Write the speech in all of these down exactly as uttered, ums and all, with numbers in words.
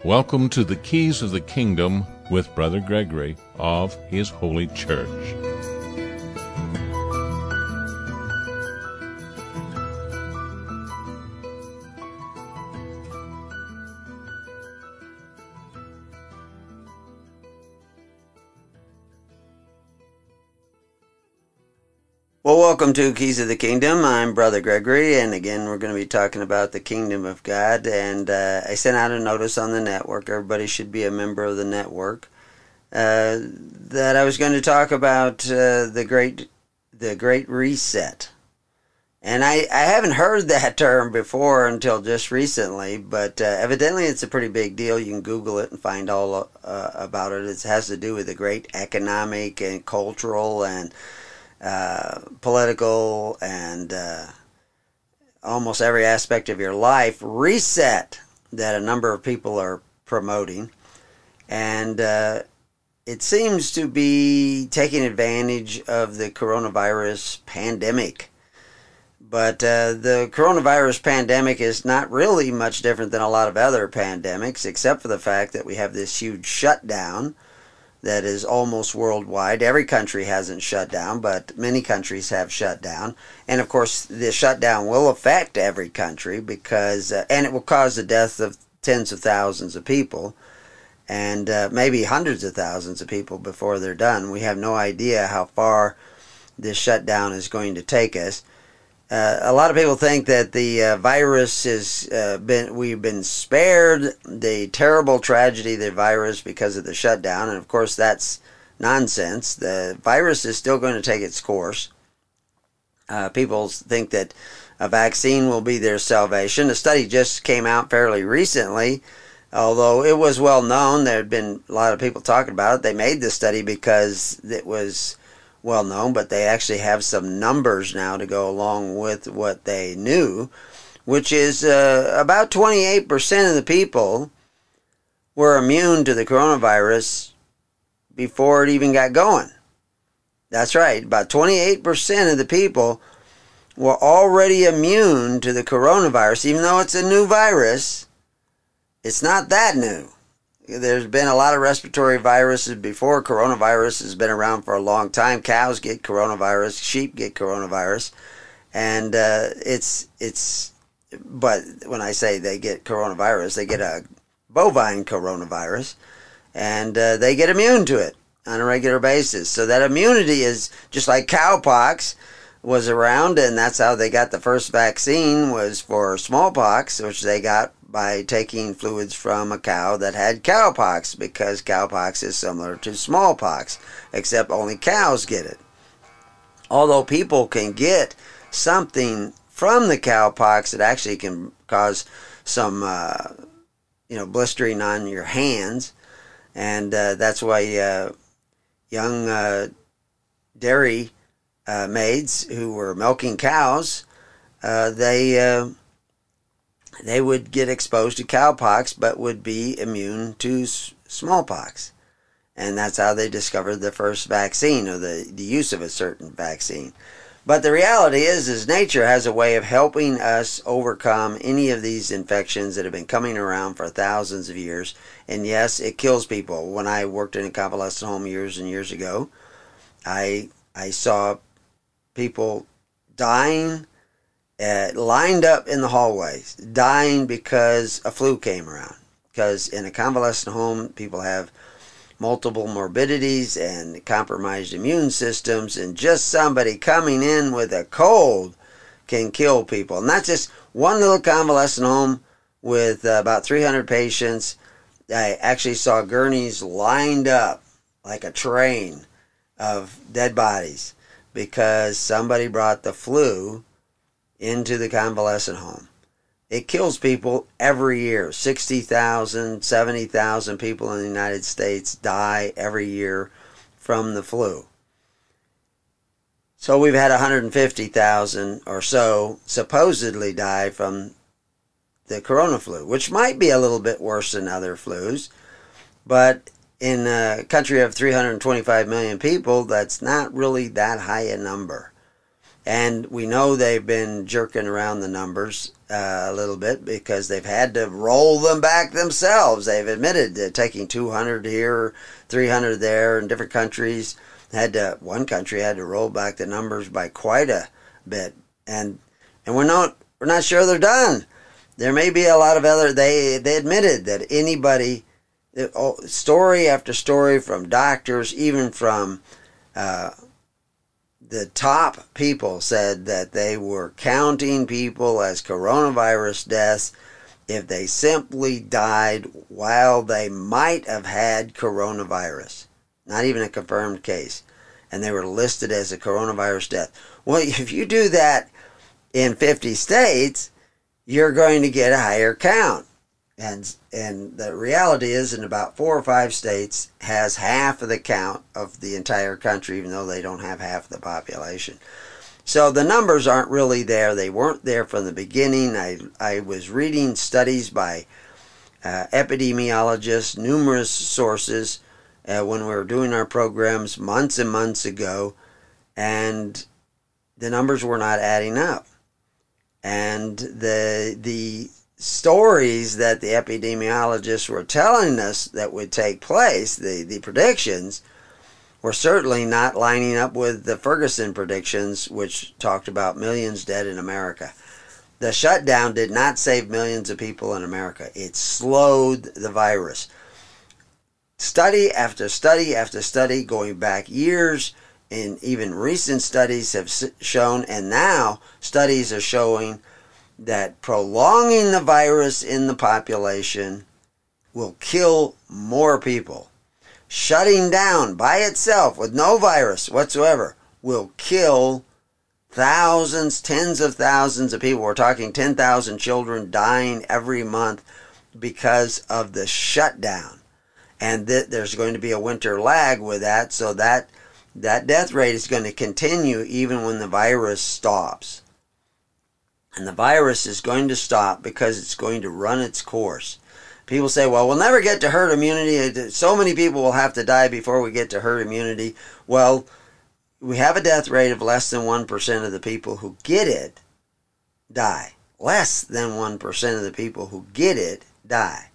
Welcome to the Keys of the Kingdom with Brother Gregory of His Holy Church. Well, welcome to Keys of the Kingdom. I'm Brother Gregory, and again, we're going to be talking about the Kingdom of God. And uh, I sent out a notice on the network. Everybody should be a member of the network. Uh, that I was going to talk about uh, the great, the Great Reset. And I, I haven't heard that term before until just recently, but uh, evidently it's a pretty big deal. You can Google it and find all uh, about it. It has to do with the great economic and cultural and Uh, political and uh, almost every aspect of your life reset that a number of people are promoting, and uh, it seems to be taking advantage of the coronavirus pandemic. But uh, the coronavirus pandemic is not really much different than a lot of other pandemics, except for the fact that we have this huge shutdown that is almost worldwide. Every country hasn't shut down, but many countries have shut down. And of course, the shutdown will affect every country because, uh, and it will cause the death of tens of thousands of people and uh, maybe hundreds of thousands of people before they're done. We have no idea how far this shutdown is going to take us. Uh, a lot of people think that the uh, virus has uh, been, we've been spared the terrible tragedy of the virus because of the shutdown, and of course that's nonsense. The virus is still going to take its course. Uh, people think that a vaccine will be their salvation. A study just came out fairly recently, although it was well known. There had been a lot of people talking about it. They made the study because it was well known, but they actually have some numbers now to go along with what they knew, which is uh, about twenty-eight percent of the people were immune to the coronavirus before it even got going. That's right, about twenty-eight percent of the people were already immune to the coronavirus. Even though it's a new virus, it's not that new. There's been a lot of respiratory viruses before. Coronavirus has been around for a long time. Cows get coronavirus, sheep get coronavirus, and uh, it's it's. But when I say they get coronavirus, they get a bovine coronavirus, and uh, they get immune to it on a regular basis. So that immunity is just like cowpox was around, and that's how they got the first vaccine, was for smallpox, which they got by taking fluids from a cow that had cowpox, because cowpox is similar to smallpox, except only cows get it. Although people can get something from the cowpox that actually can cause some, uh, you know, blistering on your hands, and uh, that's why uh, young uh, dairy uh, maids who were milking cows, uh, they uh, they would get exposed to cowpox but would be immune to smallpox. And that's how they discovered the first vaccine, or the, the use of a certain vaccine. But the reality is, is nature has a way of helping us overcome any of these infections that have been coming around for thousands of years. And yes, it kills people. When I worked in a convalescent home years and years ago, I I saw people dying Uh, lined up in the hallways, dying because a flu came around. Because in a convalescent home, people have multiple morbidities and compromised immune systems, and just somebody coming in with a cold can kill people. Not just one little convalescent home with uh, about three hundred patients. I actually saw gurneys lined up like a train of dead bodies because somebody brought the flu into the convalescent home. It kills people every year. sixty thousand, seventy thousand people in the United States die every year from the flu. So we've had one hundred fifty thousand or so supposedly die from the corona flu, which might be a little bit worse than other flus, but in a country of three hundred twenty-five million people, that's not really that high a number. And we know they've been jerking around the numbers uh, a little bit because they've had to roll them back themselves. They've admitted to taking two hundred here, three hundred there in different countries. Had to, one country had to roll back the numbers by quite a bit. And and we're not we're not sure they're done. There may be a lot of other, they, they admitted that anybody, story after story from doctors, even from uh, the top people said that they were counting people as coronavirus deaths if they simply died while they might have had coronavirus. Not even a confirmed case. And they were listed as a coronavirus death. Well, if you do that in fifty states, you're going to get a higher count. And and the reality is, in about four or five states, has half of the count of the entire country, even though they don't have half of the population. So the numbers aren't really there. They weren't there from the beginning. I, I was reading studies by uh, epidemiologists, numerous sources, uh, when we were doing our programs months and months ago, and the numbers were not adding up. And the the stories that the epidemiologists were telling us that would take place, the, the predictions, were certainly not lining up with the Ferguson predictions, which talked about millions dead in America. The shutdown did not save millions of people in America. It slowed the virus. Study after study after study, going back years, and even recent studies have shown, and now studies are showing, that prolonging the virus in the population will kill more people. Shutting down by itself with no virus whatsoever will kill thousands, tens of thousands of people. We're talking ten thousand children dying every month because of the shutdown. And th- there's going to be a winter lag with that, so that that death rate is going to continue even when the virus stops. And the virus is going to stop because it's going to run its course. People say, well, we'll never get to herd immunity. So many people will have to die before we get to herd immunity. Well, we have a death rate of less than one percent of the people who get it die. Less than one percent of the people who get it die.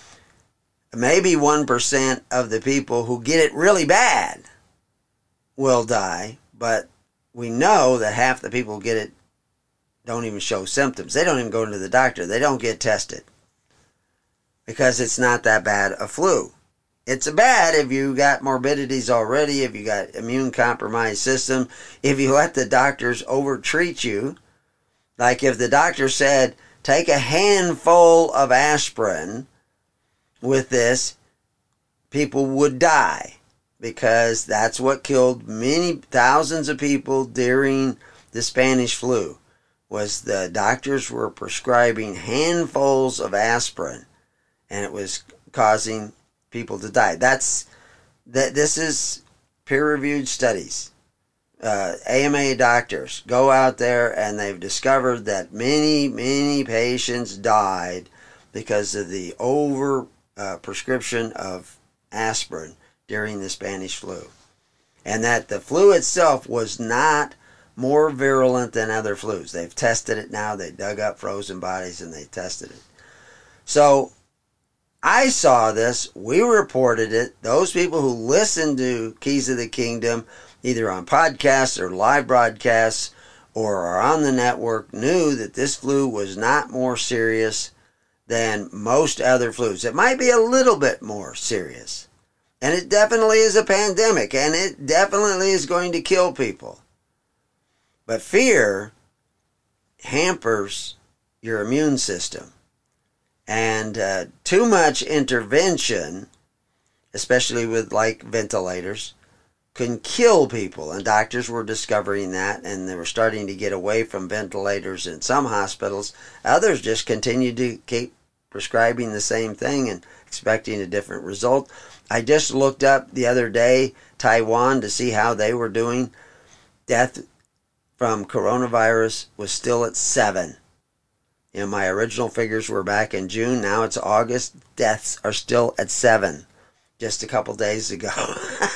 Maybe one percent of the people who get it really bad will die, but we know that half the people who get it don't even show symptoms. They don't even go to the doctor. They don't get tested because it's not that bad a flu. It's bad if you got morbidities already, if you got immune compromised system, if you let the doctors overtreat you. Like if the doctor said, take a handful of aspirin with this, people would die because that's what killed many thousands of people during the Spanish flu. Was the doctors were prescribing handfuls of aspirin, and it was causing people to die. That's that. This is peer-reviewed studies. Uh, A M A doctors go out there, and they've discovered that many, many patients died because of the over uh, prescription of aspirin during the Spanish flu, and that the flu itself was not more virulent than other flus. They've tested it now. They dug up frozen bodies and they tested it. So I saw this. We reported it. Those people who listen to Keys of the Kingdom, either on podcasts or live broadcasts or are on the network, knew that this flu was not more serious than most other flus. It might be a little bit more serious. And it definitely is a pandemic. And it definitely is going to kill people. But fear hampers your immune system. And uh, too much intervention, especially with like ventilators, can kill people. And doctors were discovering that, and they were starting to get away from ventilators in some hospitals. Others just continued to keep prescribing the same thing and expecting a different result. I just looked up the other day Taiwan to see how they were doing. Death from coronavirus was still at seven. You know, my original figures were back in June. Now it's August. Deaths are still at seven. Just a couple days ago.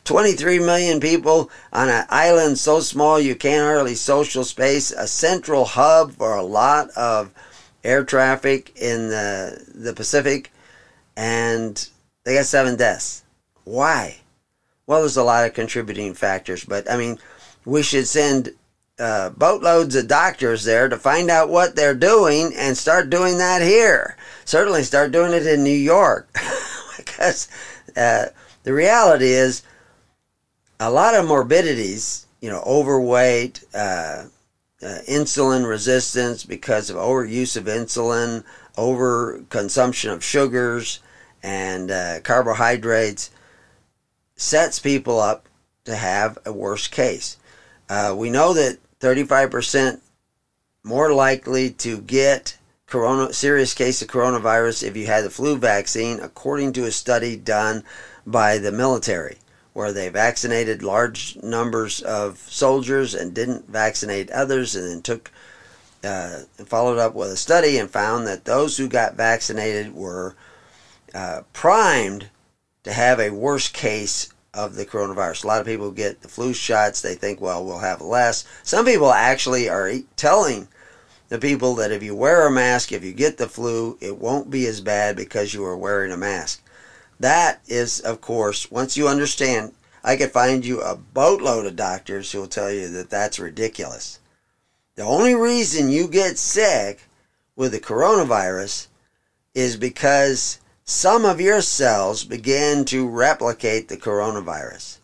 twenty-three million people on an island so small you can't hardly social space, a central hub for a lot of air traffic in the, the Pacific, and they got seven deaths. Why? Well, there's a lot of contributing factors, but I mean, we should send uh, boatloads of doctors there to find out what they're doing and start doing that here. Certainly start doing it in New York. Because uh, the reality is a lot of morbidities, you know, overweight, uh, uh, insulin resistance because of overuse of insulin, overconsumption of sugars and uh, carbohydrates, sets people up to have a worse case. Uh, we know that thirty-five percent more likely to get corona, serious case of coronavirus if you had the flu vaccine, according to a study done by the military, where they vaccinated large numbers of soldiers and didn't vaccinate others, and then took uh, and followed up with a study and found that those who got vaccinated were uh, primed to have a worse case of the coronavirus. A lot of people get the flu shots. They think, well, we'll have less. Some people actually are telling the people that if you wear a mask, if you get the flu, it won't be as bad because you are wearing a mask. That is, of course, once you understand, I could find you a boatload of doctors who will tell you that that's ridiculous. The only reason you get sick with the coronavirus is because some of your cells begin to replicate the coronavirus.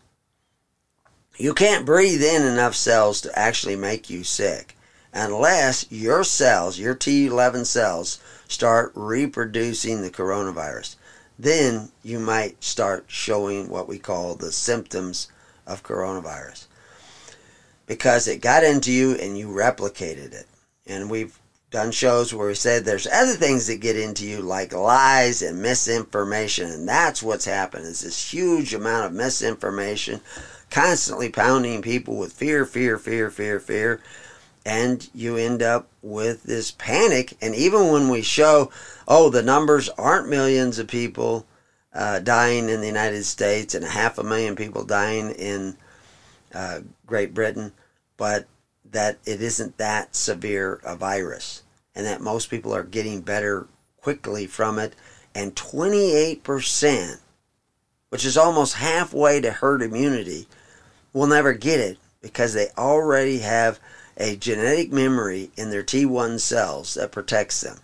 You can't breathe in enough cells to actually make you sick unless your cells, your T eleven cells, start reproducing the coronavirus. Then you might start showing what we call the symptoms of coronavirus, because it got into you and you replicated it. And we've done shows where we said there's other things that get into you, like lies and misinformation, and that's what's happened. Is this huge amount of misinformation constantly pounding people with fear, fear, fear, fear, fear, and you end up with this panic. And even when we show, oh, the numbers aren't millions of people uh, dying in the United States and a half a million people dying in uh, Great Britain, but that it isn't that severe a virus, and that most people are getting better quickly from it, and twenty-eight percent, which is almost halfway to herd immunity, will never get it because they already have a genetic memory in their T one cells that protects them.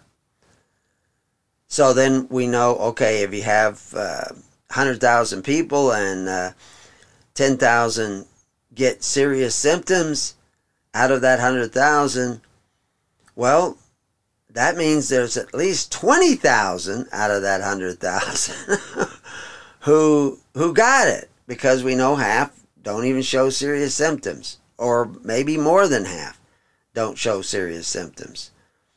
So then we know, okay, if you have uh, one hundred thousand people and uh, ten thousand get serious symptoms out of that one hundred thousand, well, that means there's at least twenty thousand out of that one hundred thousand who who got it, because we know half don't even show serious symptoms, or maybe more than half don't show serious symptoms.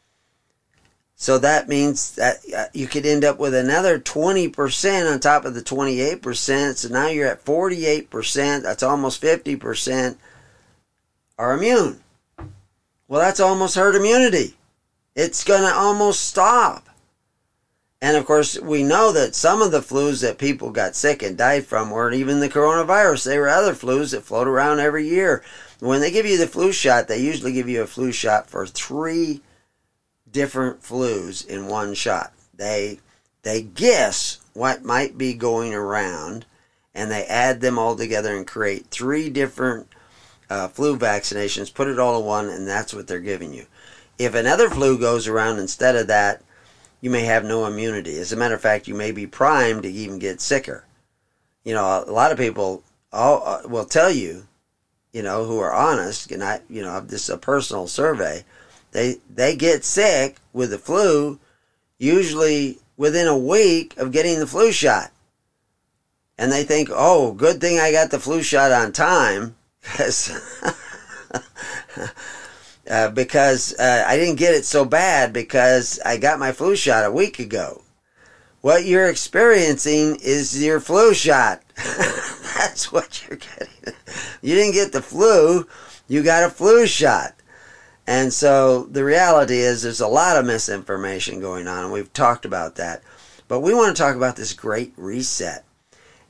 So that means that you could end up with another twenty percent on top of the twenty-eight percent. So now you're at forty-eight percent. That's almost fifty percent are immune. Well, that's almost herd immunity. It's going to almost stop. And of course, we know that some of the flus that people got sick and died from weren't even the coronavirus. They were other flus that float around every year. When they give you the flu shot, they usually give you a flu shot for three different flus in one shot. They they guess what might be going around, and they add them all together and create three different uh, flu vaccinations, put it all in one, and that's what they're giving you. If another flu goes around instead of that, you may have no immunity. As a matter of fact, you may be primed to even get sicker. You know, a lot of people all, uh, will tell you, you know, who are honest, and I, you know, this is a personal survey, they they get sick with the flu usually within a week of getting the flu shot. And they think, oh, good thing I got the flu shot on time, because uh, because uh, I didn't get it so bad because I got my flu shot a week ago. What you're experiencing is your flu shot. That's what you're getting. You didn't get the flu, you got a flu shot. And so the reality is there's a lot of misinformation going on, and we've talked about that. But we want to talk about this great reset.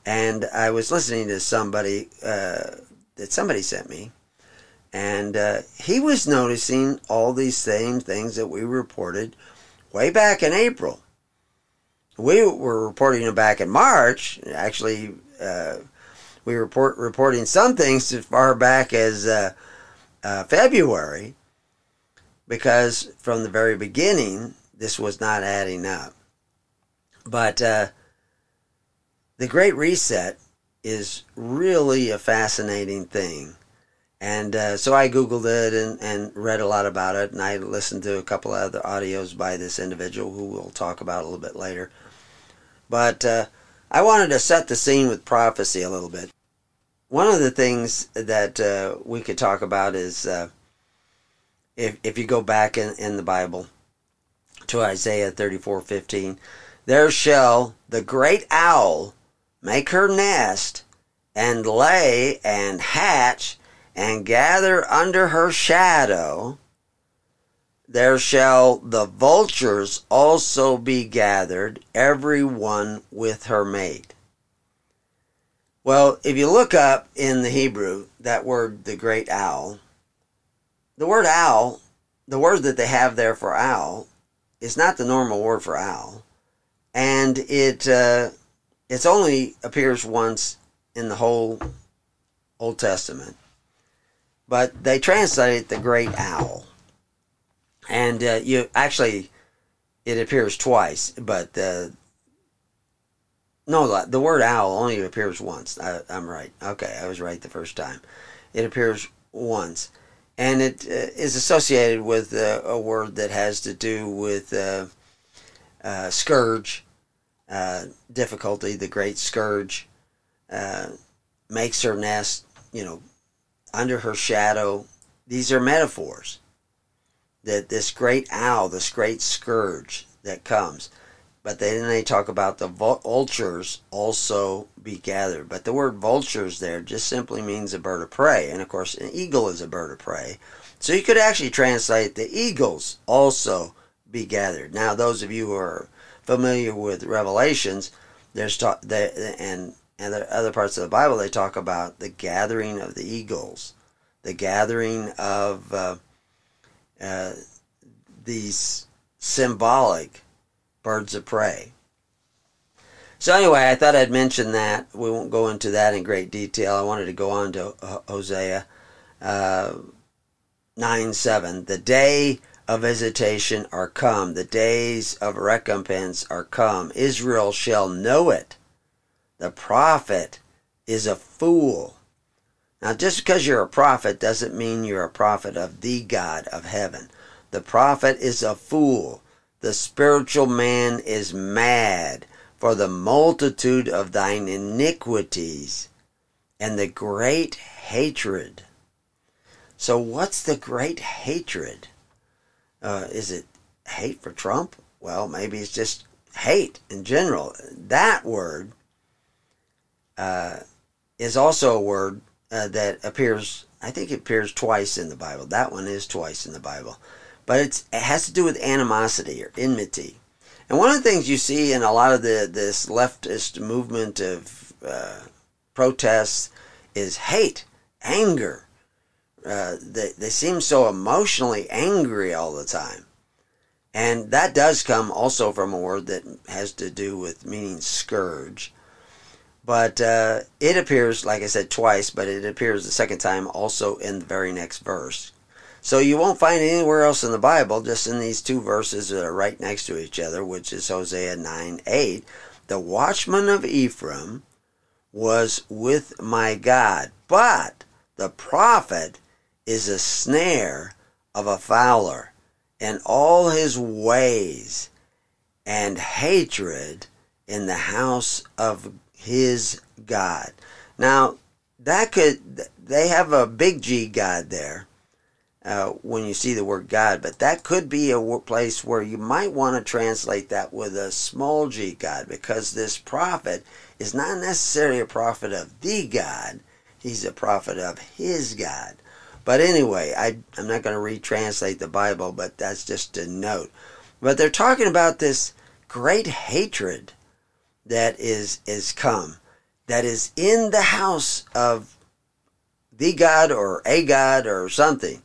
And I was listening to somebody uh, that somebody sent me, and uh, he was noticing all these same things that we reported way back in April. We were reporting them back in March. Actually, uh, we report reporting some things as far back as uh, uh, February, because from the very beginning, this was not adding up. But uh, the Great Reset is really a fascinating thing. And uh, so I Googled it and, and read a lot about it, and I listened to a couple of other audios by this individual who we'll talk about a little bit later. But uh, I wanted to set the scene with prophecy a little bit. One of the things that uh, we could talk about is uh, if, if you go back in, in the Bible to Isaiah thirty-four fifteen, there shall the great owl make her nest and lay and hatch and gather under her shadow. There shall the vultures also be gathered, every one with her mate. Well, if you look up in the Hebrew, that word, the great owl, the word owl, the word that they have there for owl, is not the normal word for owl. And it uh, it only appears once in the whole Old Testament. But they translate it the great owl. And uh, you actually, it appears twice, but uh, no, the word owl only appears once. I, I'm right. Okay, I was right the first time. It appears once. And it uh, is associated with uh, a word that has to do with uh, uh, scourge, uh, difficulty, the great scourge, uh, makes her nest, you know, under her shadow. These are metaphors. That this great owl, this great scourge that comes. But then they talk about the vultures also be gathered. But the word vultures there just simply means a bird of prey. And of course, an eagle is a bird of prey. So you could actually translate the eagles also be gathered. Now, those of you who are familiar with Revelations, there's talk, they, and, and the other parts of the Bible, they talk about the gathering of the eagles. The gathering of uh, uh, these symbolic birds of prey. So anyway, I thought I'd mention that. We won't go into that in great detail. I wanted to go on to Hosea uh, nine seven. The day of visitation are come. The days of recompense are come. Israel shall know it. The prophet is a fool. Now, just because you're a prophet doesn't mean you're a prophet of the God of heaven. The prophet is a fool. The spiritual man is mad for the multitude of thine iniquities and the great hatred. So what's the great hatred? Uh, is it hate for Trump? Well, maybe it's just hate in general. That word uh, is also a word uh, that appears, I think it appears twice in the Bible. That one is twice in the Bible. But it's, it has to do with animosity or enmity. And one of the things you see in a lot of the this leftist movement of uh, protests is hate, anger. Uh, they, they seem so emotionally angry all the time. And that does come also from a word that has to do with meaning scourge. But uh, it appears, like I said, twice, but it appears the second time also in the very next verse. So you won't find it anywhere else in the Bible, just in these two verses that are right next to each other, which is Hosea nine eight. The watchman of Ephraim was with my God, but the prophet is a snare of a fowler, and all his ways and hatred in the house of his God. Now, that could, they have a big G God there. Uh, when you see the word God, but that could be a place where you might want to translate that with a small g God, because this prophet is not necessarily a prophet of the God, he's a prophet of his God. But anyway, I, I'm not going to retranslate the Bible, but that's just a note. But they're talking about this great hatred that is is come. that is in the house of the God or a God or something.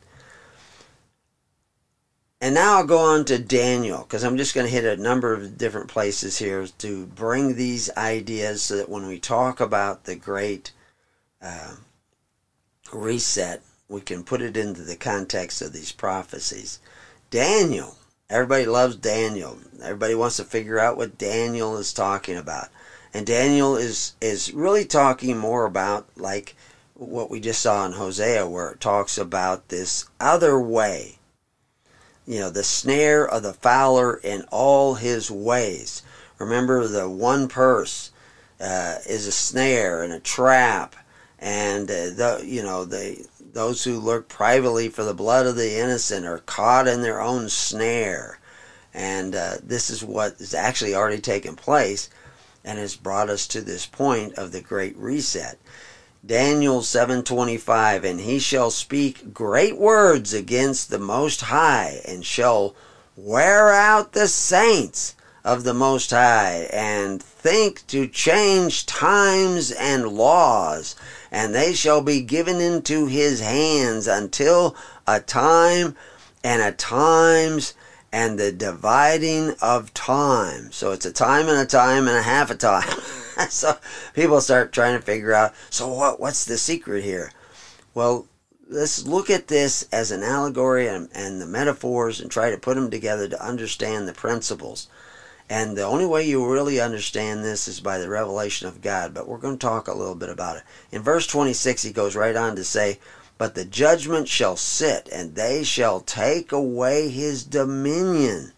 And now I'll go on to Daniel, because I'm just going to hit a number of different places here to bring these ideas so that when we talk about the great uh, reset, we can put it into the context of these prophecies. Daniel. Everybody loves Daniel. Everybody wants to figure out what Daniel is talking about. And Daniel is, is really talking more about like what we just saw in Hosea, where it talks about this other way. You know, the snare of the fowler in all his ways. Remember, the one purse uh, is a snare and a trap. And, uh, the, you know, they... Those who lurk privately for the blood of the innocent are caught in their own snare. And uh, this is what is actually already taken place and has brought us to this point of the Great Reset. Daniel seven twenty-five, and he shall speak great words against the Most High, and shall wear out the saints of the Most High, and think to change times and laws, and they shall be given into his hands until a time and a times and the dividing of time. So it's a time and a time and a half a time. So people start trying to figure out, so what? what's the secret here? Well, let's look at this as an allegory and, and the metaphors and try to put them together to understand the principles. And the only way you really understand this is by the revelation of God. But we're going to talk a little bit about it. In verse twenty-six, he goes right on to say, but the judgment shall sit, and they shall take away his dominion,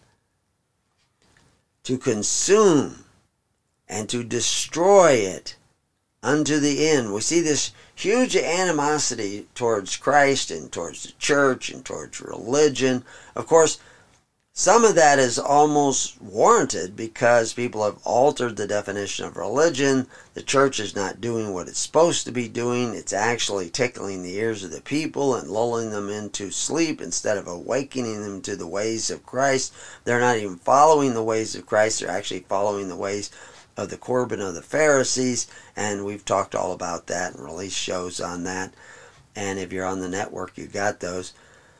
to consume and to destroy it unto the end. We see this huge animosity towards Christ and towards the church and towards religion. Of course, some of that is almost warranted because people have altered the definition of religion. The church is not doing what it's supposed to be doing. It's actually tickling the ears of the people and lulling them into sleep instead of awakening them to the ways of Christ. They're not even following the ways of Christ. They're actually following the ways of the Corbin of the Pharisees. And we've talked all about that and released shows on that. And if you're on the network, you got those.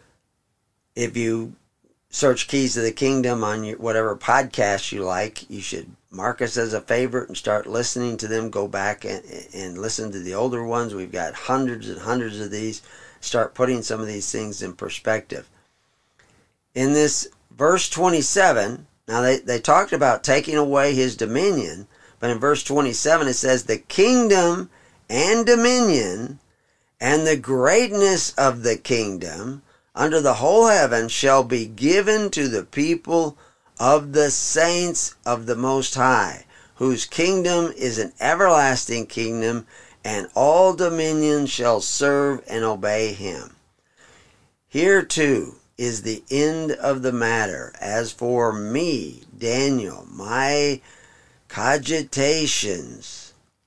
If you search Keys of the Kingdom on your, whatever podcast you like, you should mark us as a favorite and start listening to them. Go back and, and listen to the older ones. We've got hundreds and hundreds of these. Start putting some of these things in perspective. In this verse twenty-seven, now they, they talked about taking away his dominion, but in verse twenty-seven it says, the kingdom and dominion and the greatness of the kingdom under the whole heaven shall be given to the people of the saints of the Most High, whose kingdom is an everlasting kingdom, and all dominion shall serve and obey him. Here too is the end of the matter. As for me, Daniel, my cogitations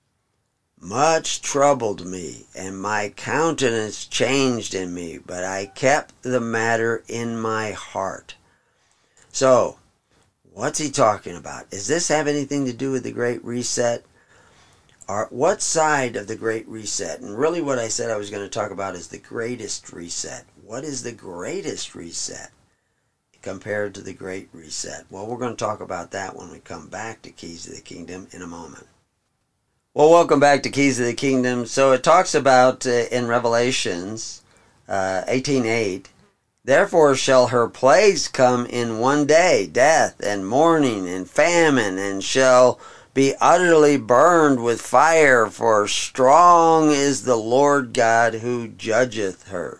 much troubled me, and my countenance changed in me, but I kept the matter in my heart. So, what's he talking about? Does this have anything to do with the Great Reset? Or what side of the Great Reset? And really what I said I was going to talk about is the greatest reset. What is the greatest reset compared to the Great Reset? Well, we're going to talk about that when we come back to Keys of the Kingdom in a moment. Well, welcome back to Keys of the Kingdom. So it talks about uh, in Revelations uh, eighteen eight, therefore shall her plagues come in one day, death and mourning and famine, and shall be utterly burned with fire, for strong is the Lord God who judgeth her.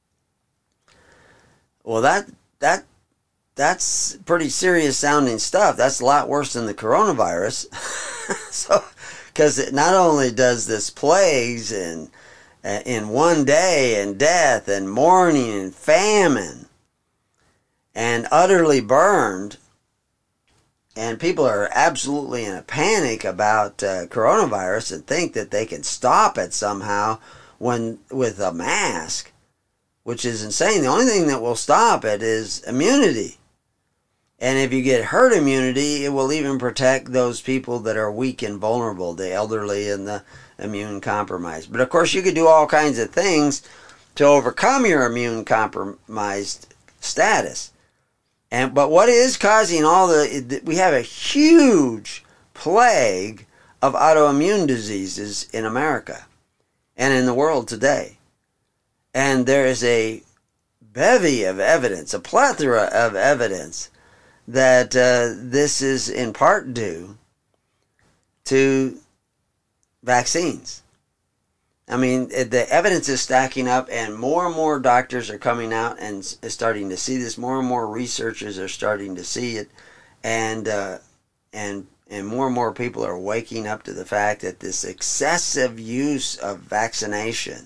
Well, that that that's pretty serious sounding stuff. That's a lot worse than the coronavirus. So, because not only does this plagues and uh, in one day and death and mourning and famine and utterly burned, and people are absolutely in a panic about uh, coronavirus and think that they can stop it somehow when with a mask, which is insane. The only thing that will stop it is immunity. And if you get herd immunity, it will even protect those people that are weak and vulnerable, the elderly and the immune compromised. But of course, you could do all kinds of things to overcome your immune compromised status. And but what is causing all the, we have a huge plague of autoimmune diseases in America and in the world today. And there is a bevy of evidence, a plethora of evidence, that uh, this is in part due to vaccines. I mean, the evidence is stacking up, and more and more doctors are coming out and starting to see this. More and more researchers are starting to see it, and uh, and and more and more people are waking up to the fact that this excessive use of vaccination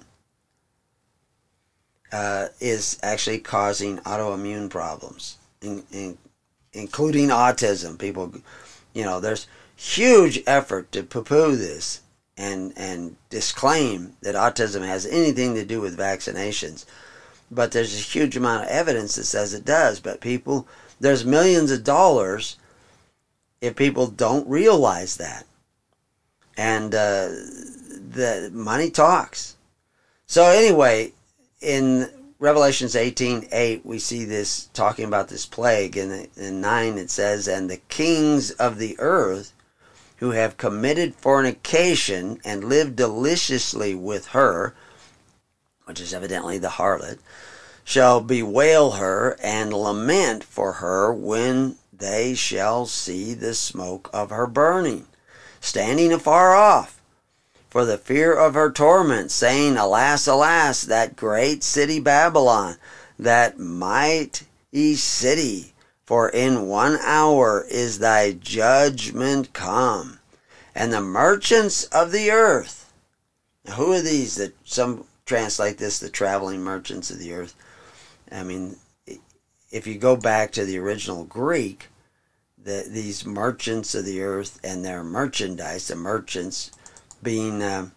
uh, is actually causing autoimmune problems, in, in, including autism. People, you know, there's huge effort to poo-poo this and and disclaim that autism has anything to do with vaccinations. But there's a huge amount of evidence that says it does. But people, there's millions of dollars if people don't realize that. And uh, the money talks. So anyway, in Revelations eighteen eight, we see this talking about this plague. And in nine it says, "And the kings of the earth who have committed fornication and lived deliciously with her," which is evidently the harlot, "shall bewail her and lament for her when they shall see the smoke of her burning, standing afar off, for the fear of her torment, saying, Alas, alas, that great city Babylon, that mighty city, for in one hour is thy judgment come. And the merchants of the earth," now who are these? That some translate this the traveling merchants of the earth. I mean, if you go back to the original Greek, the, these merchants of the earth and their merchandise, the merchants being uh,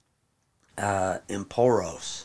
uh, emporos,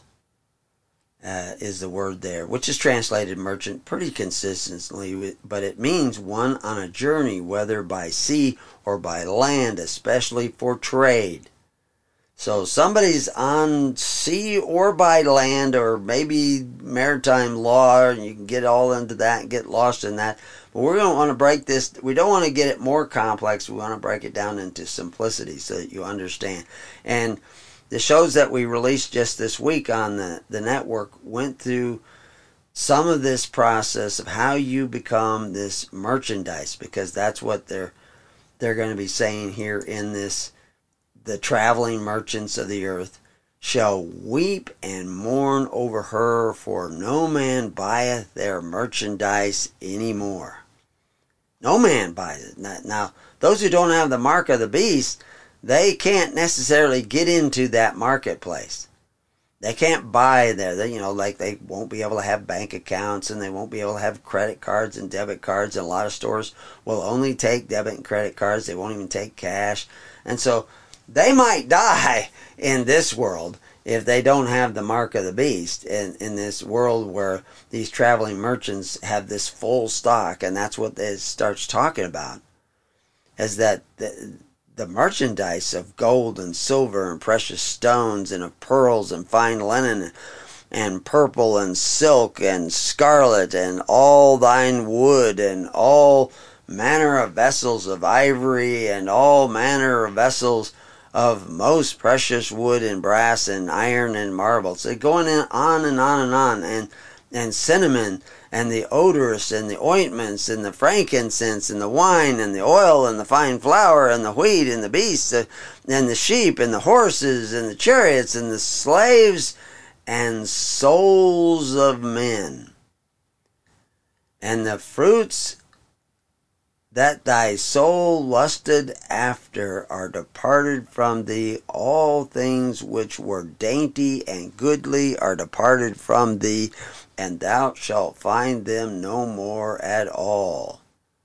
uh, is the word there, which is translated merchant pretty consistently, but it means one on a journey, whether by sea or by land, especially for trade. So somebody's on sea or by land, or maybe maritime law, and you can get all into that and get lost in that. But we're going to want to break this. We don't want to get it more complex. We want to break it down into simplicity so that you understand. And the shows that we released just this week on the, the network went through some of this process of how you become this merchandise, because that's what they're they're going to be saying here in this. The traveling merchants of the earth shall weep and mourn over her, for no man buyeth their merchandise any more. No man buys it. Now, those who don't have the mark of the beast, they can't necessarily get into that marketplace. They can't buy there. They, you know, like they won't be able to have bank accounts, and they won't be able to have credit cards and debit cards. And a lot of stores will only take debit and credit cards. They won't even take cash. And so they might die in this world if they don't have the mark of the beast, in, in this world where these traveling merchants have this full stock. And that's what it starts talking about, is that the, the merchandise of gold and silver and precious stones, and of pearls and fine linen and purple and silk and scarlet, and all thine wood, and all manner of vessels of ivory, and all manner of vessels of most precious wood and brass and iron and marble. So going in, on and on and on, and and cinnamon, and the odors, and the ointments, and the frankincense, and the wine, and the oil, and the fine flour, and the wheat, and the beasts, and the sheep, and the horses, and the chariots, and the slaves, and souls of men, and the fruits that thy soul lusted after are departed from thee. All things which were dainty and goodly are departed from thee, and thou shalt find them no more at all.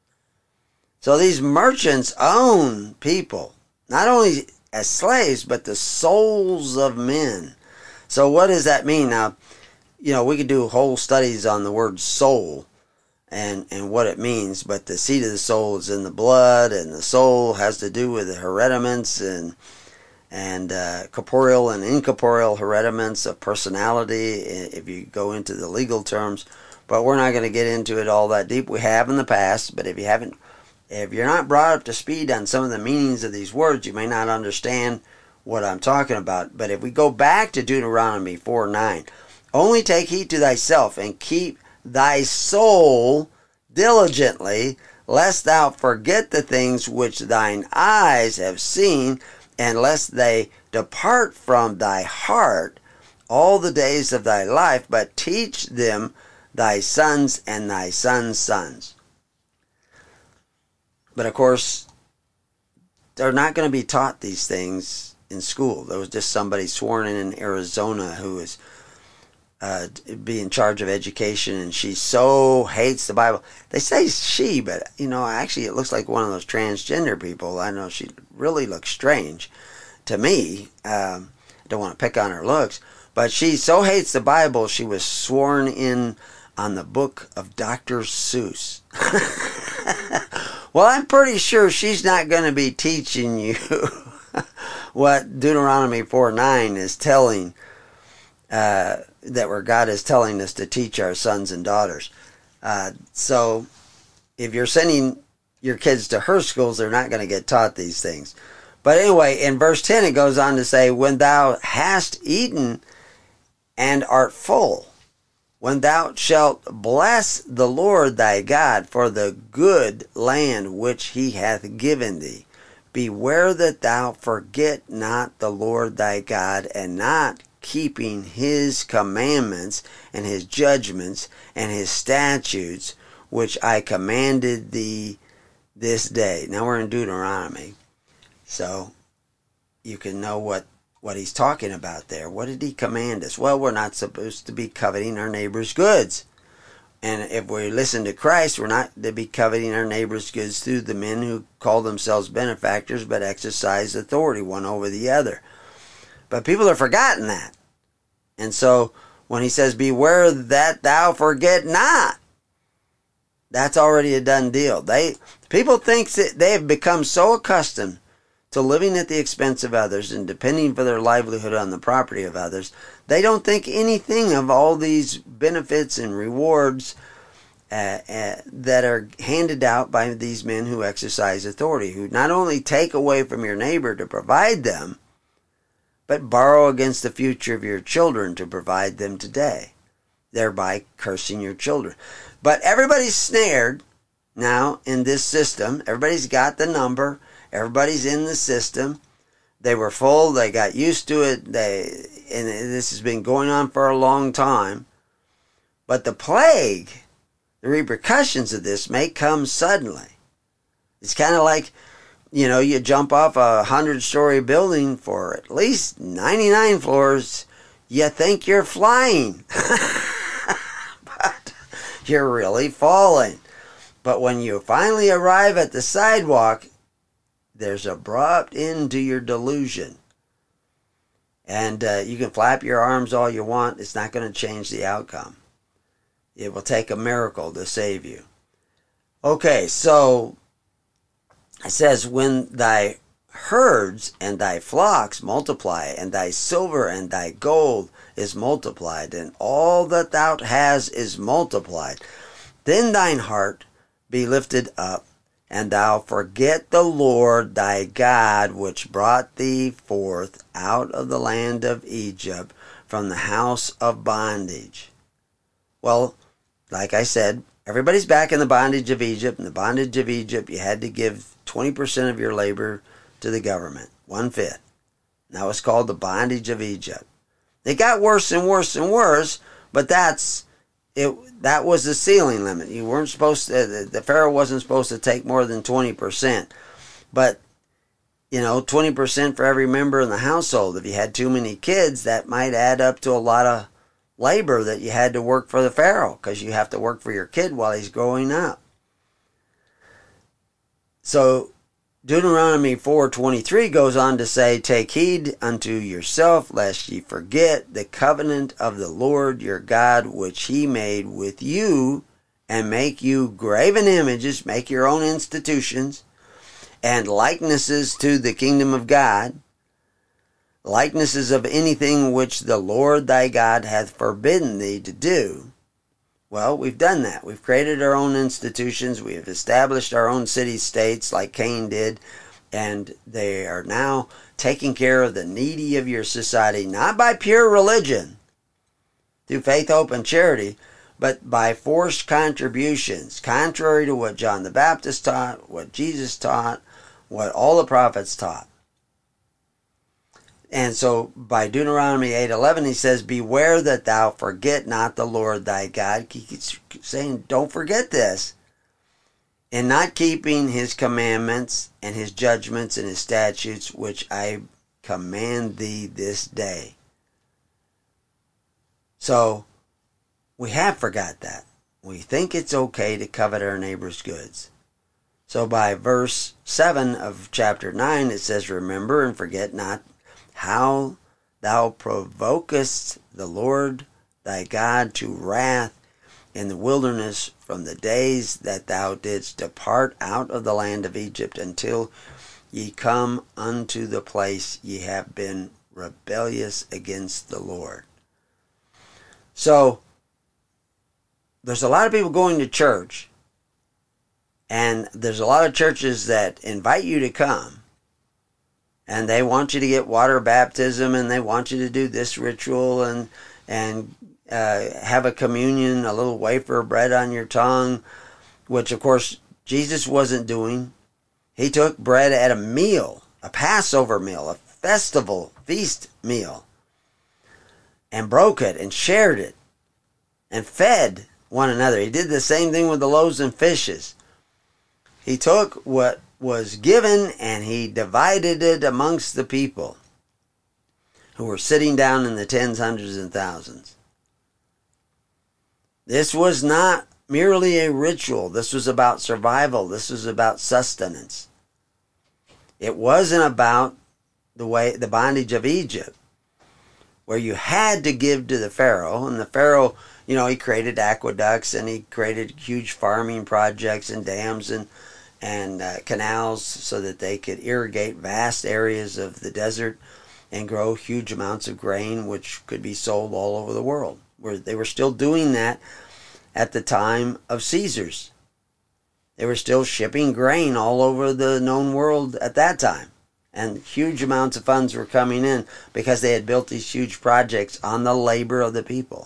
So these merchants own people, not only as slaves, but the souls of men. So what does that mean? Now, you know, we could do whole studies on the word soul, and, and what it means. But the seed of the soul is in the blood, and the soul has to do with the hereditaments and and uh, corporeal and incorporeal hereditaments of personality, if you go into the legal terms. But we're not going to get into it all that deep. We have in the past, but if you haven't, if you're not brought up to speed on some of the meanings of these words, you may not understand what I'm talking about. But if we go back to Deuteronomy four nine, only take heed to thyself and keep thy soul diligently, lest thou forget the things which thine eyes have seen, and lest they depart from thy heart all the days of thy life, but teach them thy sons and thy sons' sons. But of course, they're not going to be taught these things in school. There was just somebody sworn in in Arizona who was uh, be in charge of education, and she so hates the Bible. They say she, but you know, actually it looks like one of those transgender people. I know she really looks strange to me. Um, I don't want to pick on her looks, but she so hates the Bible, she was sworn in on the book of Doctor Seuss. Well, I'm pretty sure she's not going to be teaching you what Deuteronomy four nine is telling, uh, that where God is telling us to teach our sons and daughters. Uh, so if you're sending your kids to her schools, they're not going to get taught these things. But anyway, in verse ten, it goes on to say, when thou hast eaten and art full, when thou shalt bless the Lord thy God for the good land which he hath given thee, beware that thou forget not the Lord thy God, and not keeping his commandments and his judgments and his statutes, which I commanded thee this day. Now we're in Deuteronomy, so you can know what what he's talking about there. What did he command us? Well, we're not supposed to be coveting our neighbor's goods. And if we listen to Christ, we're not to be coveting our neighbor's goods through the men who call themselves benefactors but exercise authority one over the other. But people have forgotten that. And so when he says, beware that thou forget not, that's already a done deal. They people think that they have become so accustomed to living at the expense of others and depending for their livelihood on the property of others, they don't think anything of all these benefits and rewards uh, uh, that are handed out by these men who exercise authority, who not only take away from your neighbor to provide them, but borrow against the future of your children to provide them today, thereby cursing your children. But everybody's snared now in this system. Everybody's got the number. Everybody's in the system. They were full. They got used to it. They and this has been going on for a long time. But the plague, the repercussions of this may come suddenly. It's kind of like, you know, you jump off a hundred-story building for at least ninety-nine floors. You think you're flying, but you're really falling. But when you finally arrive at the sidewalk, there's a abrupt end to your delusion. And uh, you can flap your arms all you want. It's not going to change the outcome. It will take a miracle to save you. Okay, so it says, when thy herds and thy flocks multiply, and thy silver and thy gold is multiplied, and all that thou hast is multiplied, then thine heart be lifted up, and thou forget the Lord thy God, which brought thee forth out of the land of Egypt from the house of bondage. Well, like I said, everybody's back in the bondage of Egypt. In the bondage of Egypt, you had to give twenty percent of your labor to the government, one-fifth. That was called the bondage of Egypt. It got worse and worse and worse, but that's it. That was the ceiling limit. You weren't supposed to, the Pharaoh wasn't supposed to take more than twenty percent. But, you know, twenty percent for every member in the household. If you had too many kids, that might add up to a lot of labor that you had to work for the Pharaoh, because you have to work for your kid while he's growing up. So Deuteronomy four twenty-three goes on to say, take heed unto yourself, lest ye forget the covenant of the Lord your God, which he made with you and make you graven images, make your own institutions, and likenesses to the kingdom of God, likenesses of anything which the Lord thy God hath forbidden thee to do. Well, we've done that. We've created our own institutions. We have established our own city-states like Cain did, and they are now taking care of the needy of your society, not by pure religion, through faith, hope, and charity, but by forced contributions, contrary to what John the Baptist taught, what Jesus taught, what all the prophets taught. And so by Deuteronomy eight eleven, he says, beware that thou forget not the Lord thy God. He keeps saying, don't forget this. In not keeping his commandments and his judgments and his statutes, which I command thee this day. So, we have forgot that. We think it's okay to covet our neighbor's goods. So by verse seven of chapter nine, it says, remember and forget not how thou provokest the Lord thy God to wrath in the wilderness from the days that thou didst depart out of the land of Egypt until ye come unto the place ye have been rebellious against the Lord. So, there's a lot of people going to church, and there's a lot of churches that invite you to come, and they want you to get water baptism, and they want you to do this ritual, and and uh, have a communion, a little wafer of bread on your tongue, which of course Jesus wasn't doing. He took bread at a meal, a Passover meal, a festival feast meal, and broke it and shared it and fed one another. He did the same thing with the loaves and fishes. He took what was given and he divided it amongst the people who were sitting down in the tens, hundreds, and thousands. This was not merely a ritual. This was about survival. This was about sustenance. It wasn't about the way the bondage of Egypt, where you had to give to the Pharaoh, and the Pharaoh, you know, he created aqueducts and he created huge farming projects and dams and and uh, canals so that they could irrigate vast areas of the desert and grow huge amounts of grain, which could be sold all over the world. Where they were still doing that at the time of Caesar's. They were still shipping grain all over the known world at that time. And huge amounts of funds were coming in because they had built these huge projects on the labor of the people.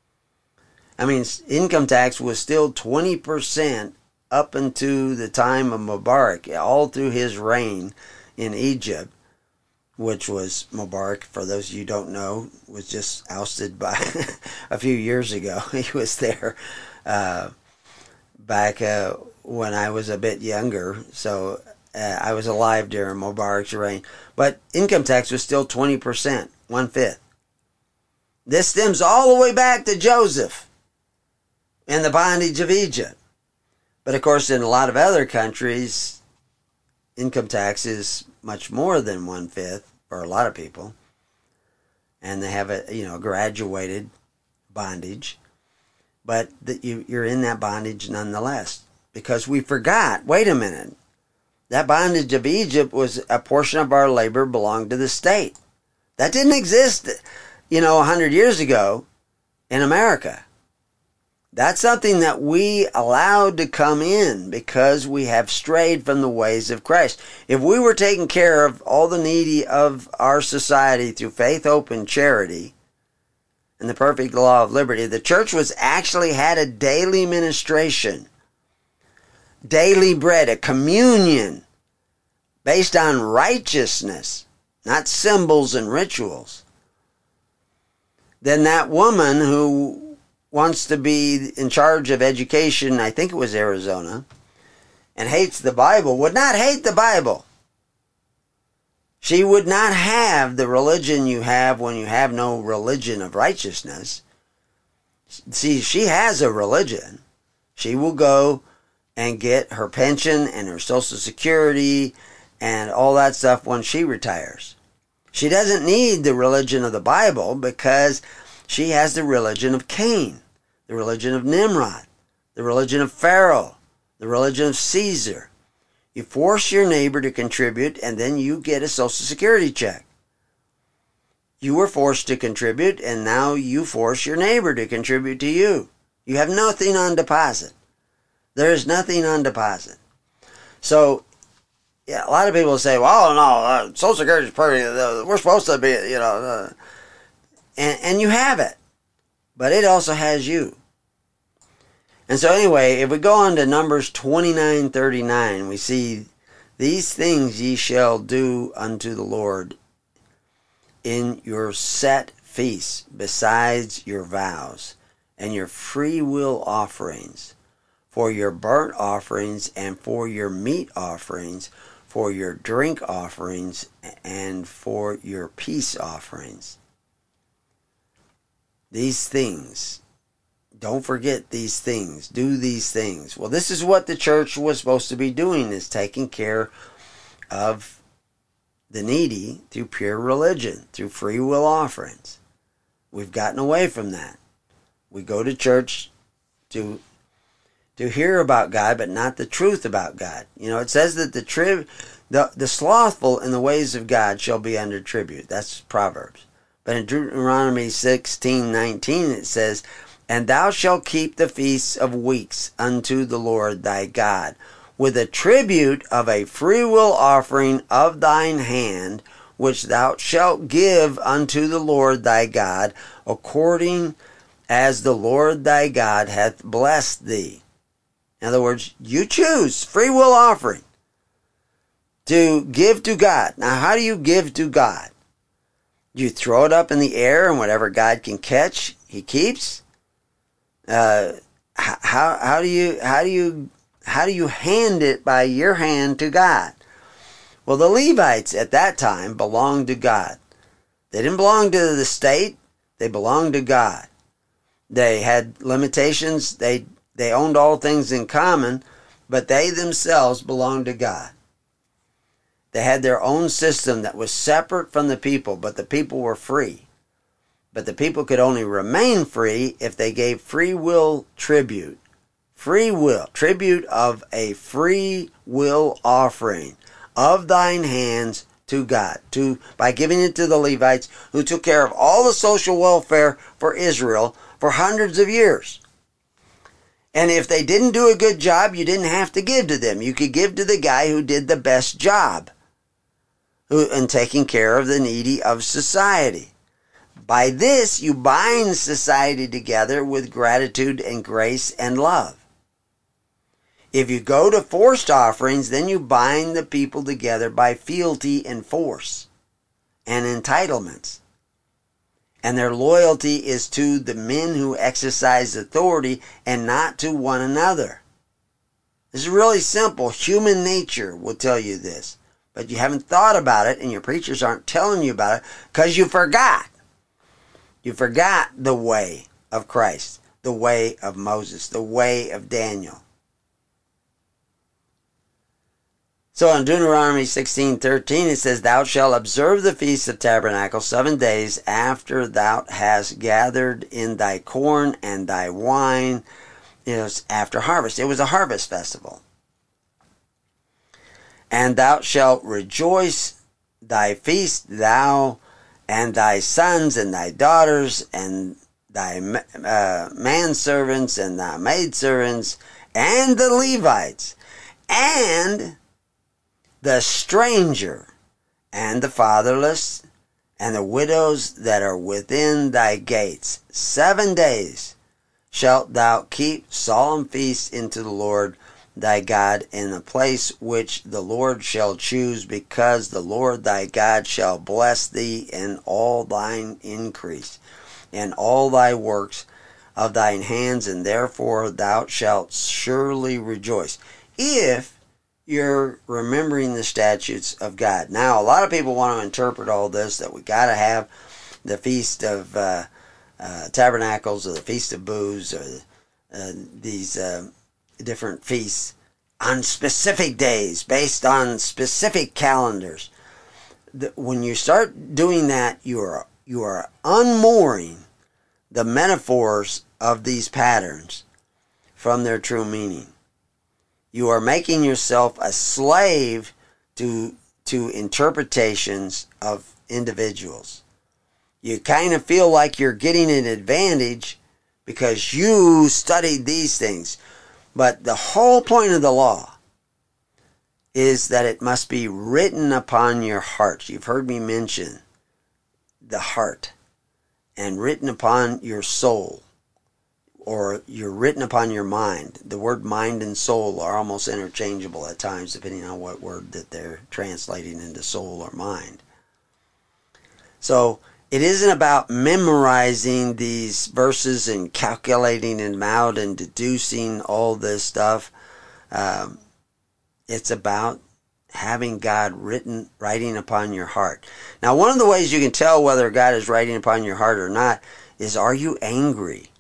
I mean, income tax was still twenty percent up into the time of Mubarak, all through his reign in Egypt, which was Mubarak, for those of you who don't know, was just ousted by a few years ago. He was there uh, back uh, when I was a bit younger, so uh, I was alive during Mubarak's reign. But income tax was still twenty percent, one-fifth. This stems all the way back to Joseph and the bondage of Egypt. But of course, in a lot of other countries, income tax is much more than one-fifth for a lot of people. And they have a, you know, graduated bondage. But that you, you're in that bondage nonetheless. Because we forgot, wait a minute, that bondage of Egypt was a portion of our labor belonged to the state. That didn't exist, you know, a hundred years ago in America. That's something that we allowed to come in because we have strayed from the ways of Christ. If we were taking care of all the needy of our society through faith, hope, and charity, and the perfect law of liberty, the church was actually had a daily ministration, daily bread, a communion based on righteousness, not symbols and rituals. Then that woman who wants to be in charge of education, I think it was Arizona, and hates the Bible, would not hate the Bible. She would not have the religion you have when you have no religion of righteousness. See, she has a religion. She will go and get her pension and her Social Security and all that stuff when she retires. She doesn't need the religion of the Bible because she has the religion of Cain, the religion of Nimrod, the religion of Pharaoh, the religion of Caesar. You force your neighbor to contribute, and then you get a Social Security check. You were forced to contribute, and now you force your neighbor to contribute to you. You have nothing on deposit. There is nothing on deposit. So, yeah, a lot of people say, well, no, uh, Social Security is pretty, uh, we're supposed to be, you know, uh, and, and you have it. But it also has you. And so anyway, if we go on to Numbers twenty-nine thirty-nine, we see, these things ye shall do unto the Lord in your set feasts, besides your vows, and your free will offerings, for your burnt offerings, and for your meat offerings, for your drink offerings, and for your peace offerings. These things. Don't forget these things. Do these things. Well, this is what the church was supposed to be doing, is taking care of the needy through pure religion, through free will offerings. We've gotten away from that. We go to church to to hear about God, but not the truth about God. You know, it says that the trib, the, the slothful in the ways of God shall be under tribute. That's Proverbs. But in Deuteronomy sixteen nineteen it says, and thou shalt keep the feasts of weeks unto the Lord thy God, with a tribute of a freewill offering of thine hand, which thou shalt give unto the Lord thy God, according as the Lord thy God hath blessed thee. In other words, you choose free will offering to give to God. Now, how do you give to God? You throw it up in the air, and whatever God can catch, he keeps. Uh, how how do you how do you how do you hand it by your hand to God? Well, the Levites at that time belonged to God. They didn't belong to the state; they belonged to God. They had limitations. They they owned all things in common, but they themselves belonged to God. They had their own system that was separate from the people, but the people were free. But the people could only remain free if they gave free will tribute. Free will. Tribute of a free will offering of thine hands to God. To, by giving it to the Levites, who took care of all the social welfare for Israel for hundreds of years. And if they didn't do a good job, you didn't have to give to them. You could give to the guy who did the best job who, in taking care of the needy of society. By this, you bind society together with gratitude and grace and love. If you go to forced offerings, then you bind the people together by fealty and force and entitlements. And their loyalty is to the men who exercise authority and not to one another. This is really simple. Human nature will tell you this. But you haven't thought about it, and your preachers aren't telling you about it because you forgot. You forgot the way of Christ, the way of Moses, the way of Daniel. So in Deuteronomy sixteen thirteen it says, thou shalt observe the Feast of Tabernacles seven days after thou hast gathered in thy corn and thy wine. It was after harvest. It was a harvest festival. And thou shalt rejoice thy feast, thou and thy sons and thy daughters and thy uh, manservants and thy maidservants and the Levites and the stranger and the fatherless and the widows that are within thy gates. Seven days shalt thou keep solemn feasts unto the Lord thy God in the place which the Lord shall choose, because the Lord thy God shall bless thee in all thine increase, in all thy works of thine hands, and therefore thou shalt surely rejoice, if you're remembering the statutes of God. Now, a lot of people want to interpret all this, that we got to have the Feast of uh, uh, Tabernacles, or the Feast of Booths, or uh, these uh, different feasts on specific days, based on specific calendars. When you start doing that, you are, you are unmooring the metaphors of these patterns from their true meaning. You are making yourself a slave to, to interpretations of individuals. You kind of feel like you're getting an advantage because you studied these things. But the whole point of the law is that it must be written upon your heart. You've heard me mention the heart. And written upon your soul. Or you're written upon your mind. The word mind and soul are almost interchangeable at times, depending on what word that they're translating into soul or mind. So it isn't about memorizing these verses and calculating them out and deducing all this stuff. Um, it's about having God written, writing upon your heart. Now, one of the ways you can tell whether God is writing upon your heart or not is, are you angry?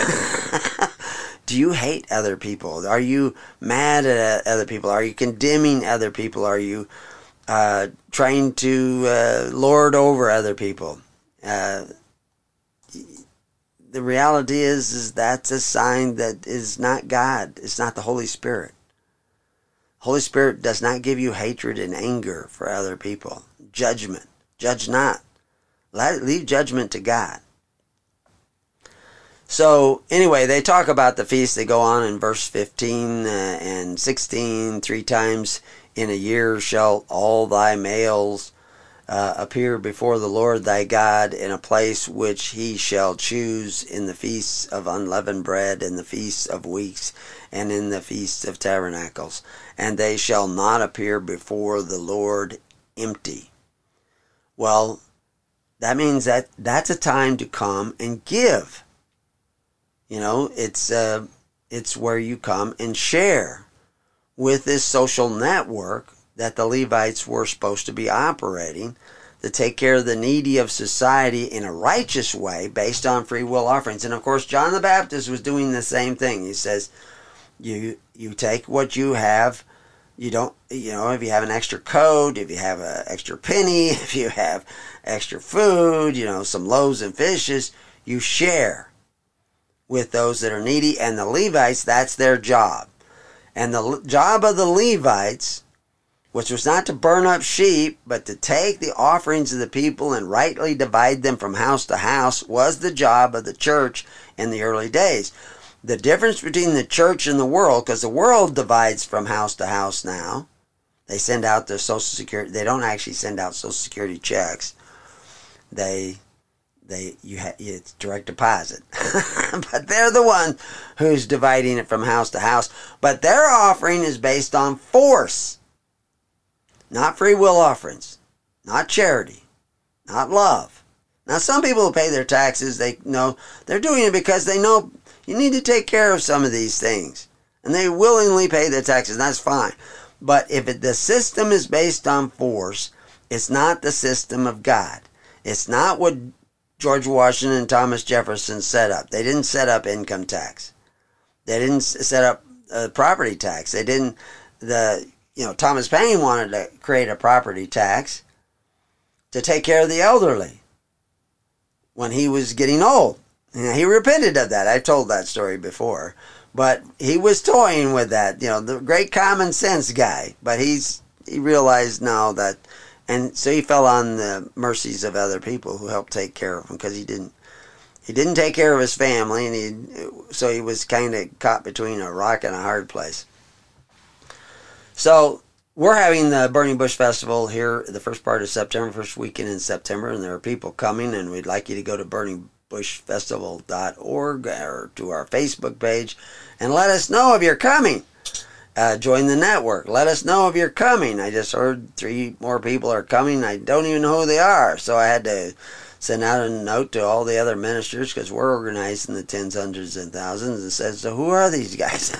Do you hate other people? Are you mad at other people? Are you condemning other people? Are you uh, trying to uh, lord over other people? Uh, the reality is, is that's a sign that is not God. It's not the Holy Spirit. Holy Spirit does not give you hatred and anger for other people. Judgment. Judge not. Let, leave judgment to God. So, anyway, they talk about the feast. They go on in verse fifteen uh, and sixteen. Three times in a year shall all thy males uh, appear before the Lord thy God in a place which he shall choose, in the feasts of unleavened bread, in the feasts of weeks, and in the feasts of tabernacles. And they shall not appear before the Lord empty. Well, that means that that's a time to come and give. You know, it's uh, it's where you come and share with this social network that the Levites were supposed to be operating to take care of the needy of society in a righteous way based on free will offerings. And of course, John the Baptist was doing the same thing. He says, you you take what you have. You don't, you know, if you have an extra coat, if you have an extra penny, if you have extra food, you know, some loaves and fishes, you share with those that are needy. And the Levites, that's their job. And the job of the Levites, which was not to burn up sheep, but to take the offerings of the people and rightly divide them from house to house, was the job of the church in the early days. The difference between the church and the world, because the world divides from house to house now. They send out their Social Security. They don't actually send out Social Security checks. They, they, you ha, it's direct deposit. But they're the one who's dividing it from house to house. But their offering is based on force. Not free will offerings. Not charity. Not love. Now, some people who pay their taxes, they know they're doing it because they know you need to take care of some of these things. And they willingly pay their taxes, and that's fine. But if it, the system is based on force, it's not the system of God. It's not what George Washington and Thomas Jefferson set up. They didn't set up income tax. They didn't set up uh, property tax. They didn't, the, you know, Thomas Paine wanted to create a property tax to take care of the elderly when he was getting old. And he repented of that. I've told that story before. But he was toying with that, you know, the great common sense guy. But he's he realized now that, and so he fell on the mercies of other people who helped take care of him, because he didn't he didn't take care of his family, and he so he was kind of caught between a rock and a hard place. So we're having the Burning Bush Festival here the first part of September, first weekend in September, and there are people coming, and we'd like you to go to burning bush festival dot org or to our Facebook page and let us know if you're coming. Uh, join the network. Let us know if you're coming. I just heard three more people are coming. I don't even know who they are, so I had to send out a note to all the other ministers, because we're organizing the tens, hundreds, and thousands, and says, so who are these guys?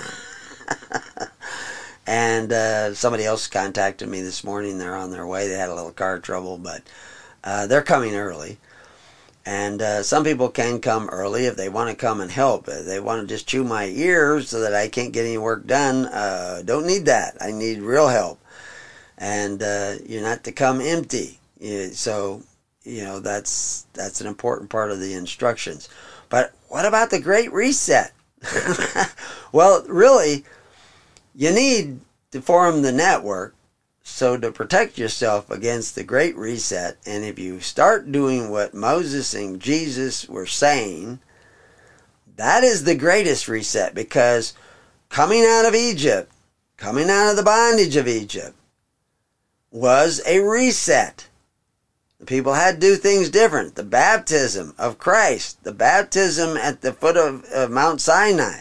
And uh, somebody else contacted me this morning. They're on their way. They had a little car trouble, but uh, they're coming early. And uh, some people can come early if they want to come and help. If they want to just chew my ears so that I can't get any work done, uh, don't need that. I need real help. And uh, you're not to come empty. So, you know, that's that's an important part of the instructions. But what about the Great Reset? Well, really, you need to form the network so to protect yourself against the Great Reset. And if you start doing what Moses and Jesus were saying, that is the greatest reset, because coming out of Egypt, coming out of the bondage of Egypt, was a reset. The people had to do things different. The baptism of Christ, the baptism at the foot of, of Mount Sinai,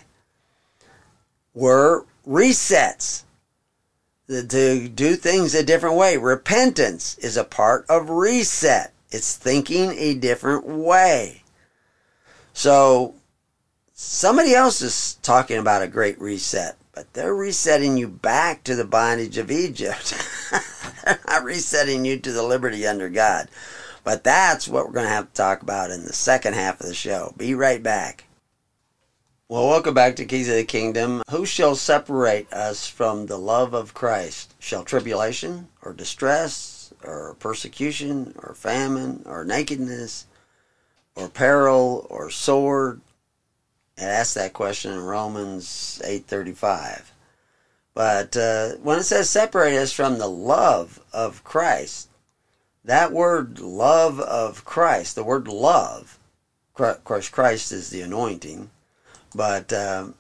were resets to do things a different way. Repentance is a part of reset. It's thinking a different way. So somebody else is talking about a great reset, but they're resetting you back to the bondage of Egypt. They're not resetting you to the liberty under God. But that's what we're going to have to talk about in the second half of the show. Be right back. Well, welcome back to Keys of the Kingdom. Who shall separate us from the love of Christ? Shall tribulation, or distress, or persecution, or famine, or nakedness, or peril, or sword? It asks that question in Romans eight thirty-five. But uh, when it says separate us from the love of Christ, that word love of Christ, the word love, of course Christ is the anointing, but um,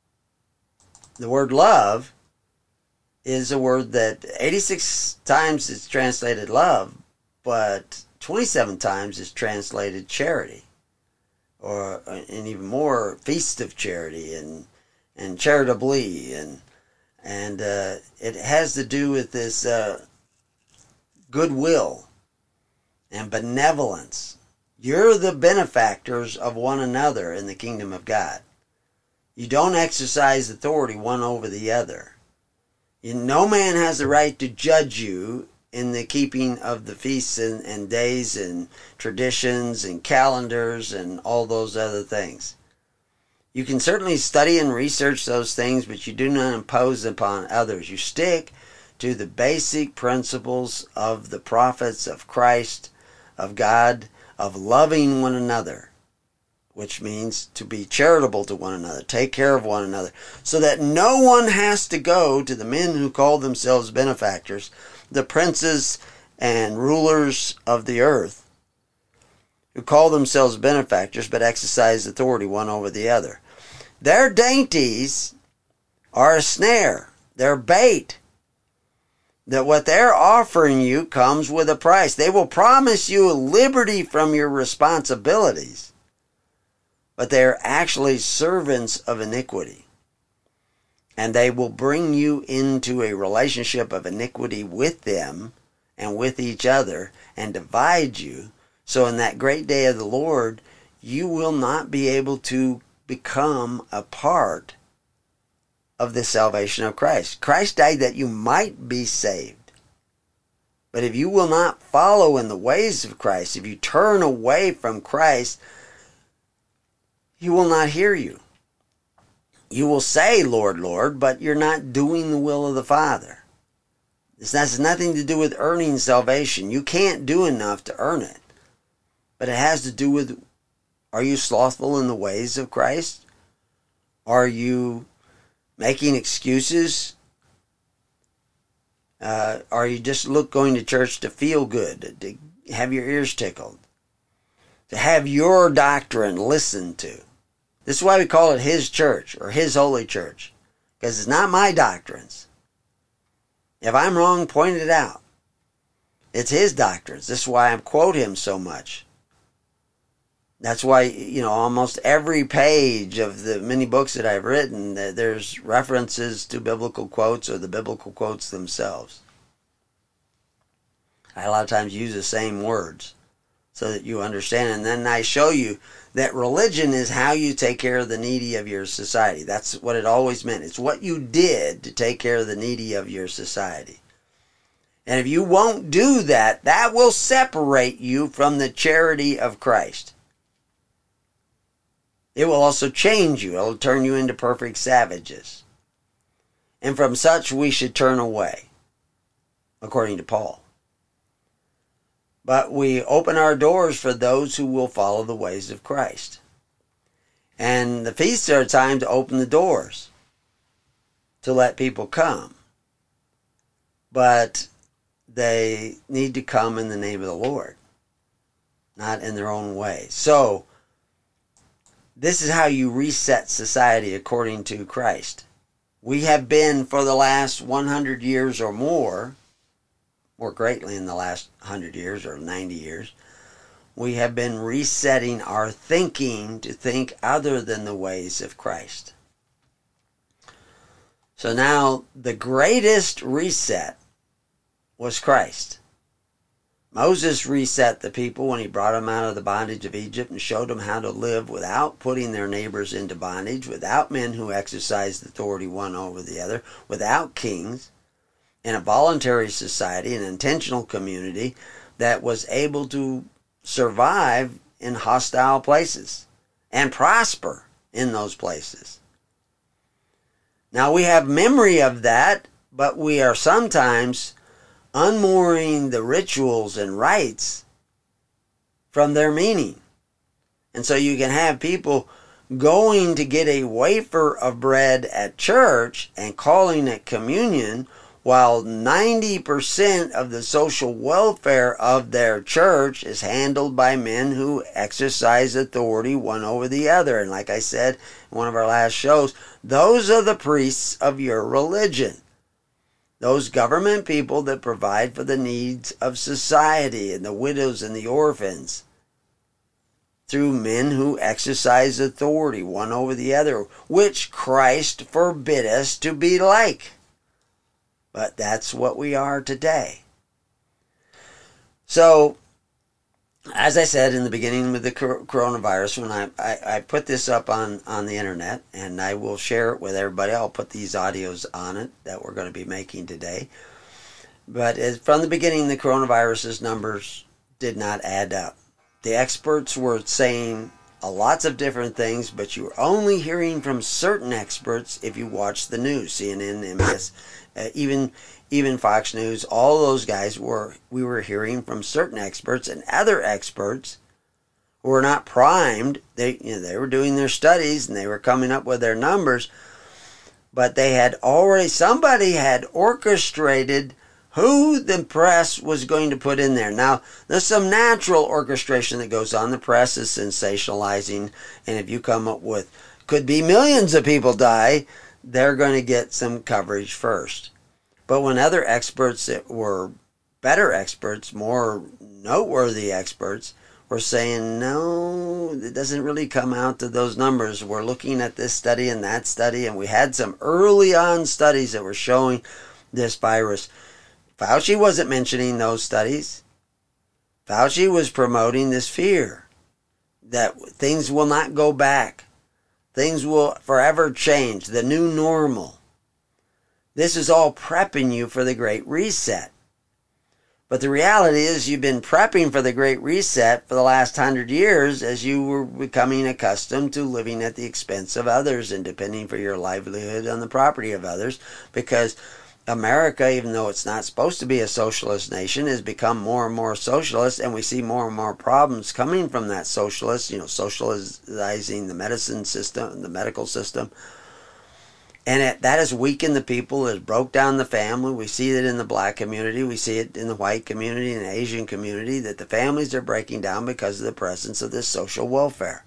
the word love is a word that eighty-six times is translated love, but twenty-seven times is translated charity, or and even more, feast of charity, and and charitably, and and uh, it has to do with this uh, goodwill and benevolence. You're the benefactors of one another in the kingdom of God. You don't exercise authority one over the other. You, no man has the right to judge you in the keeping of the feasts and, and days and traditions and calendars and all those other things. You can certainly study and research those things, but you do not impose upon others. You stick to the basic principles of the prophets, of Christ, of God, of loving one another, which means to be charitable to one another, take care of one another, so that no one has to go to the men who call themselves benefactors, the princes and rulers of the earth, who call themselves benefactors but exercise authority one over the other. Their dainties are a snare. They're bait. That what they're offering you comes with a price. They will promise you liberty from your responsibilities, but they're actually servants of iniquity. And they will bring you into a relationship of iniquity with them and with each other and divide you. So in that great day of the Lord, you will not be able to become a part of the salvation of Christ. Christ died that you might be saved. But if you will not follow in the ways of Christ, if you turn away from Christ, He will not hear you. You will say, Lord, Lord, but you're not doing the will of the Father. This has nothing to do with earning salvation. You can't do enough to earn it. But it has to do with, are you slothful in the ways of Christ? Are you making excuses? Uh, are you just look going to church to feel good, to have your ears tickled, to have your doctrine listened to? This is why we call it His church or His holy church, because it's not my doctrines. If I'm wrong, point it out. It's His doctrines. This is why I quote Him so much. That's why, you know, almost every page of the many books that I've written, there's references to biblical quotes or the biblical quotes themselves. I a lot of times use the same words so that you understand. And then I show you that religion is how you take care of the needy of your society. That's what it always meant. It's what you did to take care of the needy of your society. And if you won't do that, that will separate you from the charity of Christ. It will also change you. It will turn you into perfect savages. And from such we should turn away, according to Paul. But we open our doors for those who will follow the ways of Christ. And the feasts are a time to open the doors. to let people come. But they need to come in the name of the Lord, not in their own way. So, this is how you reset society according to Christ. We have been, for the last one hundred years or more, more greatly in the last one hundred years or ninety years, we have been resetting our thinking to think other than the ways of Christ. So now, the greatest reset was Christ. Moses reset the people when he brought them out of the bondage of Egypt and showed them how to live without putting their neighbors into bondage, without men who exercised authority one over the other, without kings, in a voluntary society, an intentional community that was able to survive in hostile places and prosper in those places. Now we have memory of that, but we are sometimes unmooring the rituals and rites from their meaning. And so you can have people going to get a wafer of bread at church and calling it communion, while ninety percent of the social welfare of their church is handled by men who exercise authority one over the other. And like I said in one of our last shows, those are the priests of your religion. Those government people that provide for the needs of society and the widows and the orphans through men who exercise authority one over the other, which Christ forbid us to be like. But that's what we are today. So, as I said in the beginning with the coronavirus, when I, I, I put this up on, on the internet, and I will share it with everybody. I'll put these audios on it that we're going to be making today. But as, from the beginning, the coronavirus's numbers did not add up. The experts were saying lots of different things, but you were only hearing from certain experts if you watch the news, C N N, M B S, uh, even even Fox News. All those guys were, we were hearing from certain experts, and other experts who were not primed. They, you know, they were doing their studies and they were coming up with their numbers, but they had already, somebody had orchestrated who the press was going to put in there. Now, there's some natural orchestration that goes on. The press is sensationalizing, and if you come up with, could be millions of people die, they're going to get some coverage first. But when other experts that were better experts, more noteworthy experts, were saying, no, it doesn't really come out to those numbers. We're looking at this study and that study, and we had some early on studies that were showing this virus. Fauci wasn't mentioning those studies. Fauci was promoting this fear that things will not go back. Things will forever change, the new normal. This is all prepping you for the Great Reset. But the reality is you've been prepping for the Great Reset for the last hundred years as you were becoming accustomed to living at the expense of others and depending for your livelihood on the property of others, because America, even though it's not supposed to be a socialist nation, has become more and more socialist, and we see more and more problems coming from that socialist, you know, socializing the medicine system, the medical system. And it, that has weakened the people, it has broke down the family. We see it in the black community, we see it in the white community and the Asian community, that the families are breaking down because of the presence of this social welfare.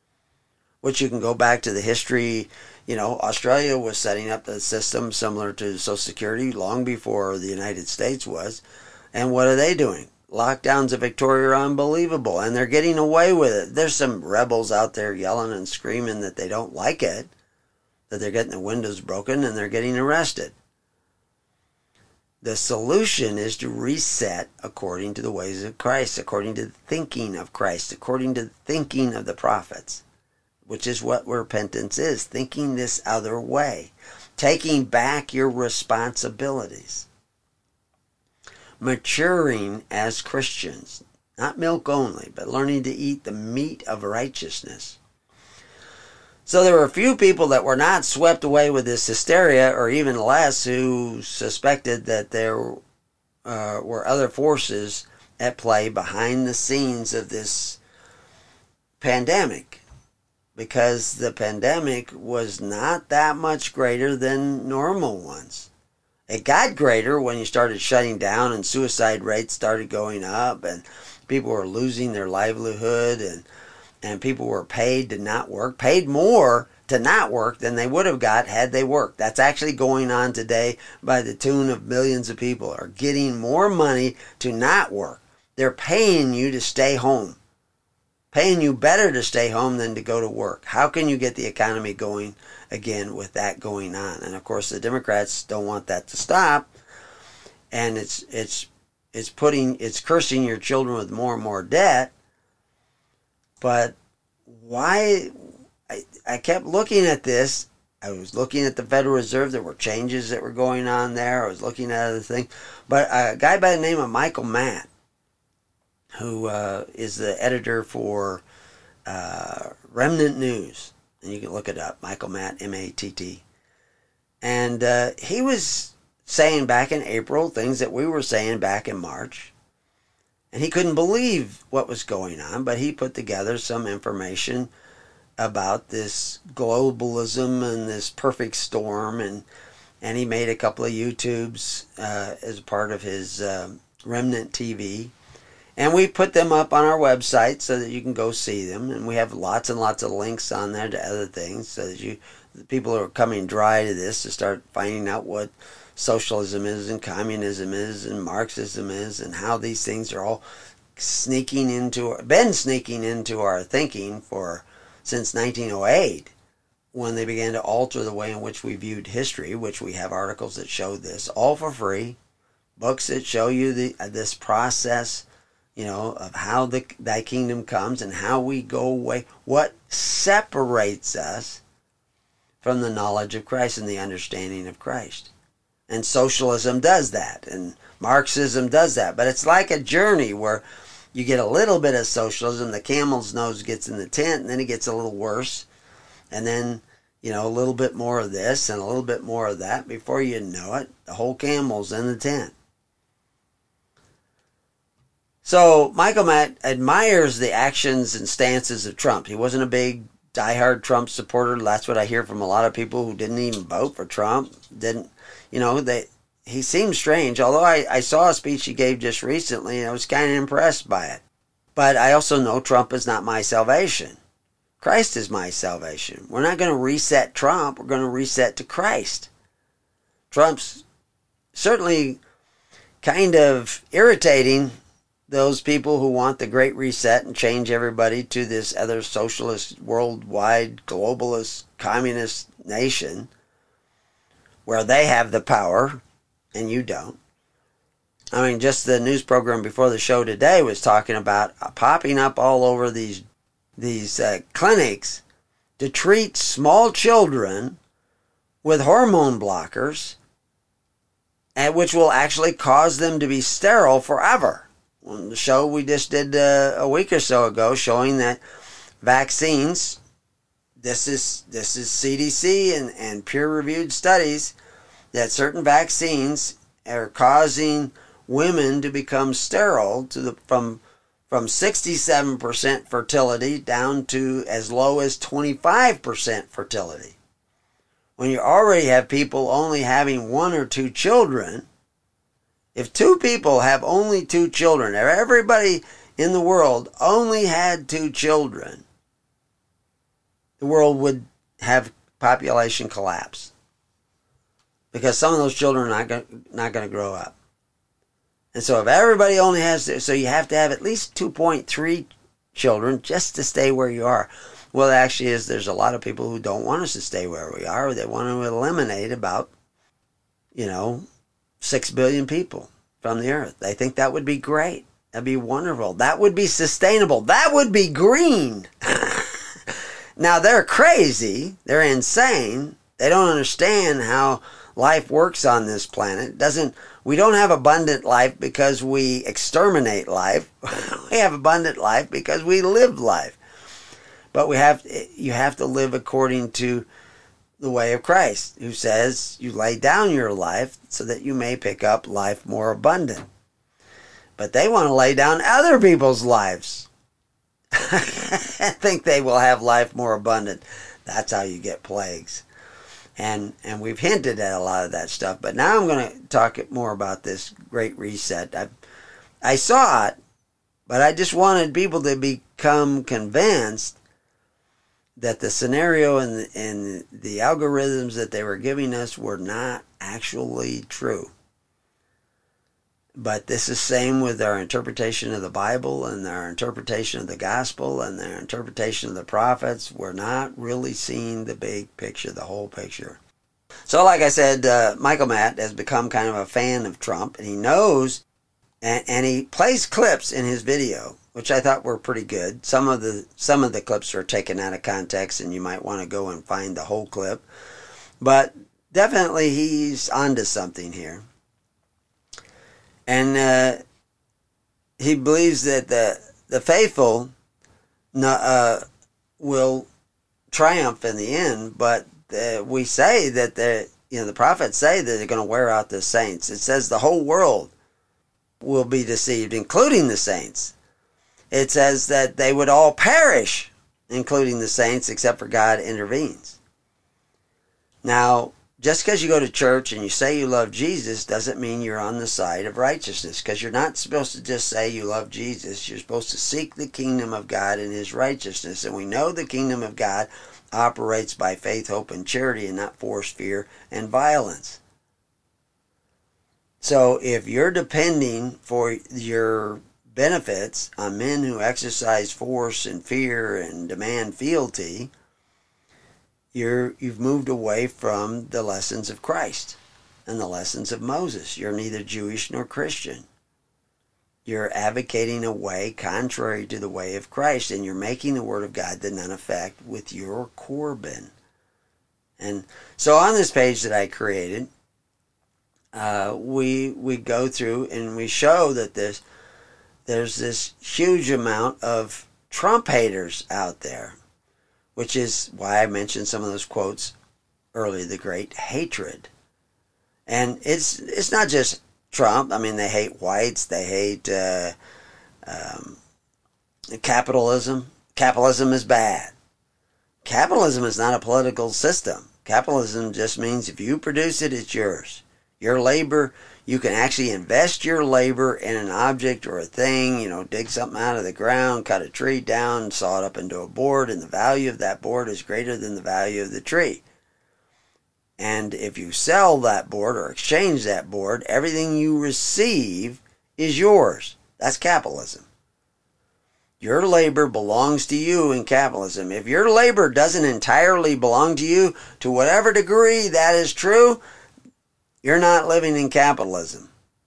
Which you can go back to the history. You know, Australia was setting up the system similar to Social Security long before the United States was. And what are they doing? Lockdowns of Victoria are unbelievable, and they're getting away with it. There's some rebels out there yelling and screaming that they don't like it, that they're getting the windows broken and they're getting arrested. The solution is to reset according to the ways of Christ, according to the thinking of Christ, according to the thinking of the prophets. Which is what repentance is, thinking this other way, taking back your responsibilities, maturing as Christians, not milk only, but learning to eat the meat of righteousness. So there were a few people that were not swept away with this hysteria, or even less, who suspected that there uh, were other forces at play behind the scenes of this pandemic. because the pandemic was not that much greater than normal ones. It got greater when you started shutting down and suicide rates started going up and people were losing their livelihood and, and people were paid to not work, paid more to not work than they would have got had they worked. That's actually going on today by the tune of millions of people are getting more money to not work. They're paying you to stay home. Paying you better to stay home than to go to work. How can you get the economy going again with that going on? And of course the Democrats don't want that to stop. And it's it's it's putting it's cursing your children with more and more debt. But why I, I kept looking at this. I was looking at the Federal Reserve. There were changes that were going on there. I was looking at other things. But a guy by the name of Michael Matt, who uh, is the editor for uh, Remnant News. And you can look it up, Michael Matt, M A T T. And uh, he was saying back in April things that we were saying back in March. And he couldn't believe what was going on, but he put together some information about this globalism and this perfect storm. And, and he made a couple of YouTubes uh, as part of his uh, Remnant T V. And we put them up on our website so that you can go see them. And we have lots and lots of links on there to other things so that you, the people are coming dry to this to start finding out what socialism is and communism is and Marxism is and how these things are all sneaking into, been sneaking into our thinking for since nineteen oh eight when they began to alter the way in which we viewed history, which we have articles that show this, all for free, books that show you the this process, you know, of how the thy kingdom comes and how we go away, what separates us from the knowledge of Christ and the understanding of Christ. And socialism does that, and Marxism does that. But it's like a journey where you get a little bit of socialism, the camel's nose gets in the tent, and then it gets a little worse. And then, you know, a little bit more of this and a little bit more of that. Before you know it, the whole camel's in the tent. So Michael Matt admires the actions and stances of Trump. He wasn't a big diehard Trump supporter. That's what I hear from a lot of people who didn't even vote for Trump. Didn't, you know, they he seemed strange. Although I, I saw a speech he gave just recently and I was kind of impressed by it. But I also know Trump is not my salvation. Christ is my salvation. We're not going to reset Trump. We're going to reset to Christ. Trump's certainly kind of irritating those people who want the Great Reset and change everybody to this other socialist, worldwide, globalist, communist nation where they have the power and you don't. I mean, just the news program before the show today was talking about popping up all over these these uh, clinics to treat small children with hormone blockers, and which will actually cause them to be sterile forever. On the show we just did uh, a week or so ago, showing that vaccines, this is this is C D C and, and peer-reviewed studies, that certain vaccines are causing women to become sterile to the from from sixty-seven percent fertility down to as low as twenty-five percent fertility. When you already have people only having one or two children, if two people have only two children, if everybody in the world only had two children, the world would have population collapse. Because some of those children are not going, not going to grow up. And so if everybody only has, so you have to have at least two point three children just to stay where you are. Well, it actually is, there's a lot of people who don't want us to stay where we are. They want to eliminate about, you know, six billion people from the earth. They think that would be great. That'd be wonderful. That would be sustainable. That would be green. Now, they're crazy. They're insane. They don't understand how life works on this planet. It doesn't we don't have abundant life because we exterminate life. We have abundant life because we live life. But we have you have to live according to the way of Christ, who says you lay down your life so that you may pick up life more abundant. But they want to lay down other people's lives. think they will have life more abundant. That's how you get plagues. And and we've hinted at a lot of that stuff. But now I'm going to talk more about this Great Reset. I I saw it, but I just wanted people to become convinced that the scenario and the, and the algorithms that they were giving us were not actually true. But this is the same with our interpretation of the Bible and our interpretation of the gospel and their interpretation of the prophets. We're not really seeing the big picture, the whole picture. So like I said, uh, Michael Matt has become kind of a fan of Trump, and he knows, and, and he plays clips in his video, which I thought were pretty good. Some of the some of the clips are taken out of context, and you might want to go and find the whole clip. But definitely he's onto something here. And uh, he believes that the the faithful uh, will triumph in the end, but uh, we say that the you know the prophets say that they're going to wear out the saints. It says the whole world will be deceived, including the saints. It says that they would all perish, including the saints, except for God intervenes. Now, just because you go to church and you say you love Jesus doesn't mean you're on the side of righteousness, because you're not supposed to just say you love Jesus. You're supposed to seek the kingdom of God and his righteousness. And we know the kingdom of God operates by faith, hope, and charity, and not force, fear, and violence. So if you're depending for your benefits on men who exercise force and fear and demand fealty, You're, you've moved away from the lessons of Christ and the lessons of Moses. You're neither Jewish nor Christian. You're advocating a way contrary to the way of Christ, and you're making the Word of God to none effect with your Corban. And so on this page that I created, uh, we we go through and we show that this there's this huge amount of Trump haters out there, which is why I mentioned some of those quotes earlier, the great hatred. And it's it's not just Trump. I mean, they hate whites. They hate uh, um, capitalism. Capitalism is bad. Capitalism is not a political system. Capitalism just means if you produce it, it's yours. Your labor, you can actually invest your labor in an object or a thing, you know, dig something out of the ground, cut a tree down, saw it up into a board, and the value of that board is greater than the value of the tree. And if you sell that board or exchange that board, everything you receive is yours. That's capitalism. Your labor belongs to you in capitalism. If your labor doesn't entirely belong to you, to whatever degree that is true, you're not living in capitalism.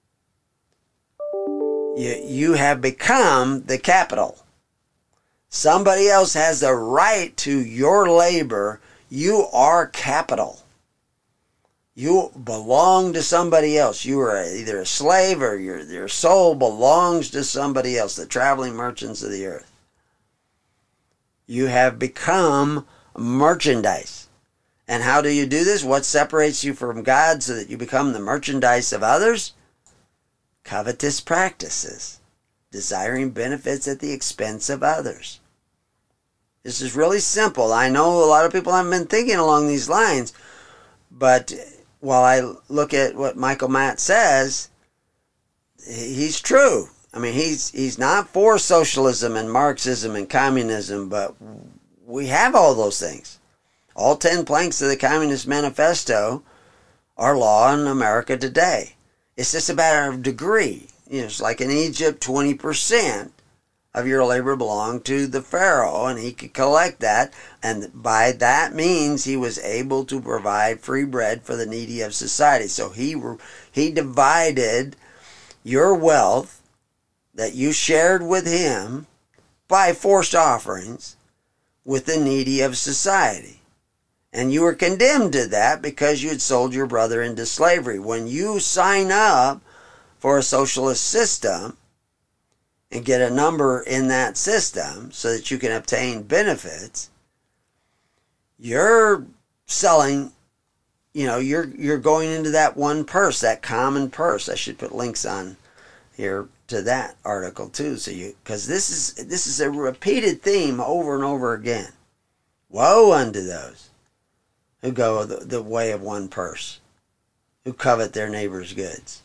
You, you have become the capital. Somebody else has the right to your labor. You are capital. You belong to somebody else. You are either a slave or your, your soul belongs to somebody else, the traveling merchants of the earth. You have become merchandise. And how do you do this? What separates you from God so that you become the merchandise of others? Covetous practices, desiring benefits at the expense of others. This is really simple. I know a lot of people haven't been thinking along these lines, but while I look at what Michael Matt says, he's true. I mean, he's he's not for socialism and Marxism and communism, but we have all those things. All ten planks of the Communist Manifesto are law in America today. It's just a matter of degree. You know, it's like in Egypt, twenty percent of your labor belonged to the Pharaoh, and he could collect that, and by that means he was able to provide free bread for the needy of society. So he he divided your wealth that you shared with him by forced offerings with the needy of society. And you were condemned to that because you had sold your brother into slavery. When you sign up for a socialist system and get a number in that system so that you can obtain benefits, you're selling, you know, you're you're going into that one purse, that common purse. I should put links on here to that article too, so you because this is this is a repeated theme over and over again. Woe unto those who go the, the way of one purse, who covet their neighbor's goods.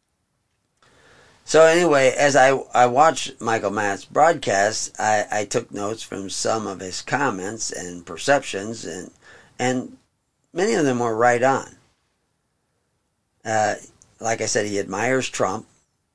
So anyway, as I, I watched Michael Matt's broadcast, I, I took notes from some of his comments and perceptions, and and many of them were right on. Uh, like I said, he admires Trump,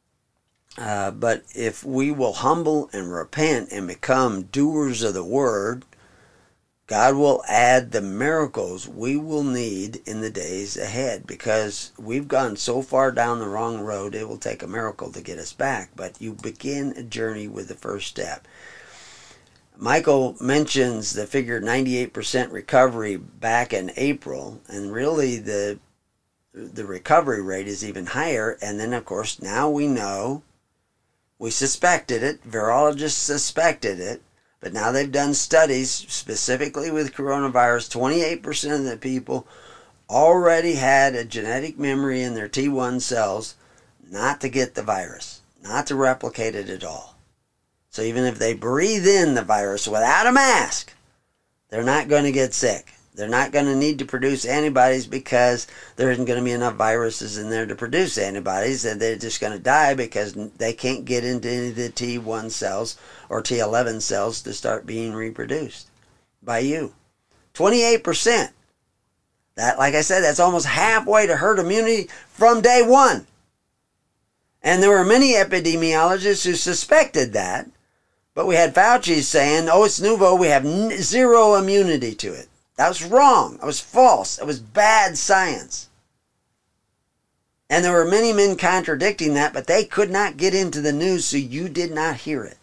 uh, but if we will humble and repent and become doers of the word, God will add the miracles we will need in the days ahead, because we've gone so far down the wrong road, it will take a miracle to get us back. But you begin a journey with the first step. Michael mentions the figure ninety-eight percent recovery back in April, and really the the recovery rate is even higher. And then, of course, now we know, we suspected it, virologists suspected it, but now they've done studies specifically with coronavirus. twenty-eight percent of the people already had a genetic memory in their T one cells not to get the virus, not to replicate it at all. So even if they breathe in the virus without a mask, they're not going to get sick. They're not going to need to produce antibodies, because there isn't going to be enough viruses in there to produce antibodies, and they're just going to die because they can't get into any of the T one cells or T eleven cells to start being reproduced by you. twenty-eight percent. That, like I said, that's almost halfway to herd immunity from day one. And there were many epidemiologists who suspected that, but we had Fauci saying, oh, it's nouveau, we have zero immunity to it. That was wrong. That was false. That was bad science. And there were many men contradicting that, but they could not get into the news, so you did not hear it.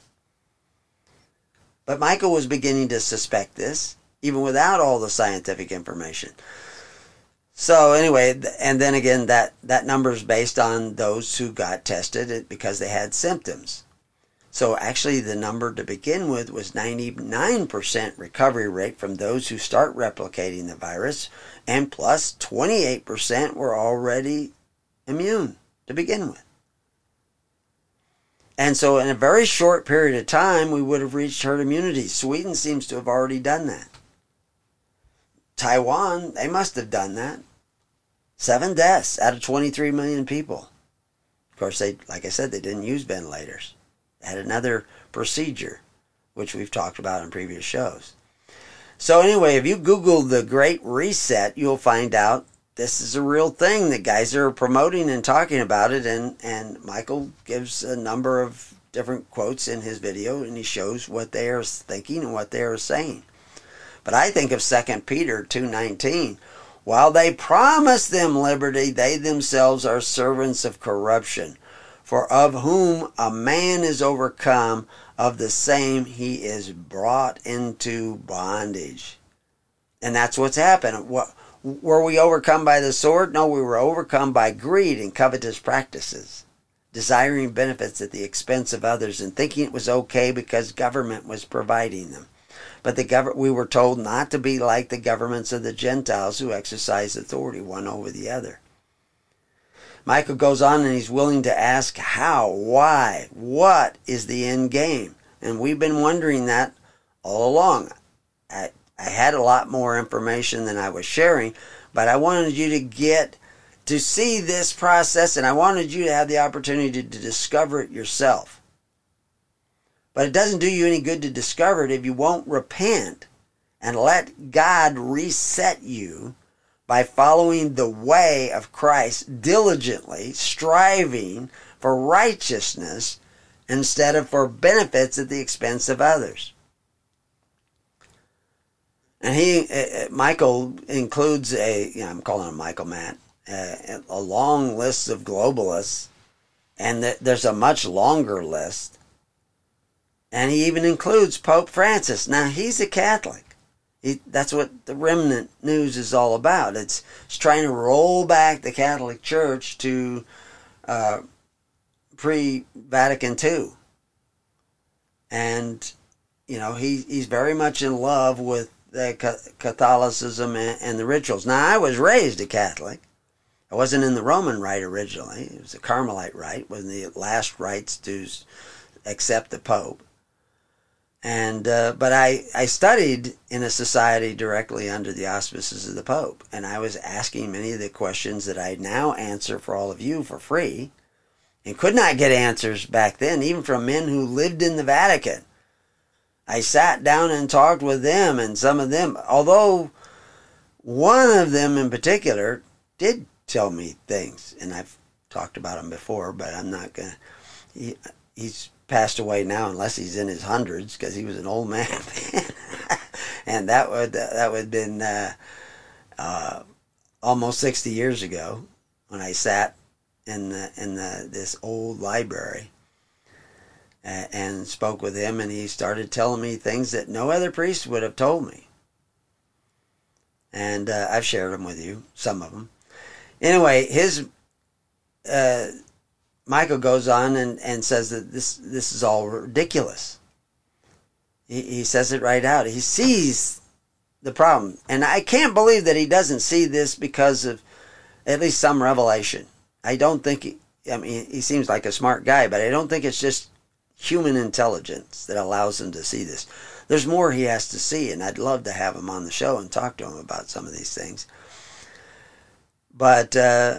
But Michael was beginning to suspect this, even without all the scientific information. So anyway, and then again, that, that number is based on those who got tested because they had symptoms. So actually the number to begin with was ninety-nine percent recovery rate from those who start replicating the virus, and plus twenty-eight percent were already immune to begin with. And so in a very short period of time, we would have reached herd immunity. Sweden seems to have already done that. Taiwan, they must have done that. Seven deaths out of twenty-three million people. Of course, they, like I said, they didn't use ventilators. Had another procedure, which we've talked about in previous shows. So anyway, if you Google the Great Reset, you'll find out this is a real thing. The guys are promoting and talking about it, and, and Michael gives a number of different quotes in his video, and he shows what they are thinking and what they are saying. But I think of Second Peter two nineteen. While they promise them liberty, they themselves are servants of corruption. For of whom a man is overcome, of the same he is brought into bondage. And that's what's happened. What, were we overcome by the sword? No, we were overcome by greed and covetous practices, desiring benefits at the expense of others and thinking it was okay because government was providing them. But the gov- we were told not to be like the governments of the Gentiles who exercise authority one over the other. Michael goes on and he's willing to ask how, why, what is the end game? And we've been wondering that all along. I, I had a lot more information than I was sharing, but I wanted you to get to see this process, and I wanted you to have the opportunity to, to discover it yourself. But it doesn't do you any good to discover it if you won't repent and let God reset you by following the way of Christ diligently, striving for righteousness instead of for benefits at the expense of others. And he, uh, Michael includes a, you know, I'm calling him Michael Matt, uh, a long list of globalists, and th- there's a much longer list. And he even includes Pope Francis. Now, he's a Catholic. He, that's what the remnant news is all about. It's, it's trying to roll back the Catholic Church to uh, pre-Vatican two. And, you know, he, he's very much in love with the Catholicism and, and the rituals. Now, I was raised a Catholic. I I wasn't in the Roman rite originally. It was the Carmelite rite, one of the last rites to accept the Pope. And uh, but I, I studied in a society directly under the auspices of the Pope, and I was asking many of the questions that I now answer for all of you for free, and could not get answers back then, even from men who lived in the Vatican. I sat down and talked with them, and some of them, although one of them in particular did tell me things, and I've talked about him before, but I'm not going to... He, he's passed away now, unless he's in his hundreds, because he was an old man. And that would that would have been uh, uh, almost sixty years ago when I sat in the in the this old library uh, and spoke with him, and he started telling me things that no other priest would have told me. And uh, I've shared them with you, some of them. Anyway, his uh, Michael goes on and, and says that this this is all ridiculous. He, he says it right out. He sees the problem. And I can't believe that he doesn't see this because of at least some revelation. I don't think, he, I mean, he seems like a smart guy, but I don't think it's just human intelligence that allows him to see this. There's more he has to see, and I'd love to have him on the show and talk to him about some of these things. But uh,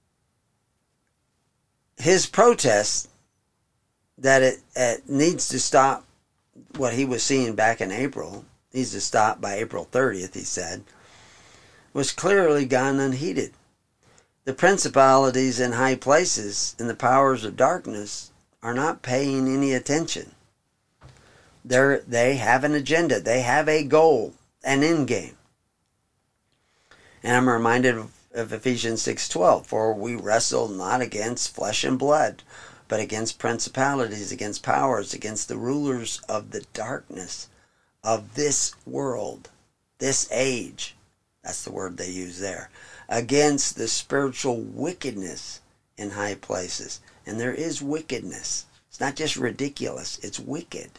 his protest that it, it needs to stop, what he was seeing back in April, needs to stop by April thirtieth, he said, was clearly gone unheeded. The principalities in high places and the powers of darkness are not paying any attention. They're, they have an agenda. They have a goal, an end game. And I'm reminded of, of Ephesians six twelve, for we wrestle not against flesh and blood, but against principalities, against powers, against the rulers of the darkness of this world, this age. That's the word they use there. Against the spiritual wickedness in high places. And there is wickedness. It's not just ridiculous, it's wicked.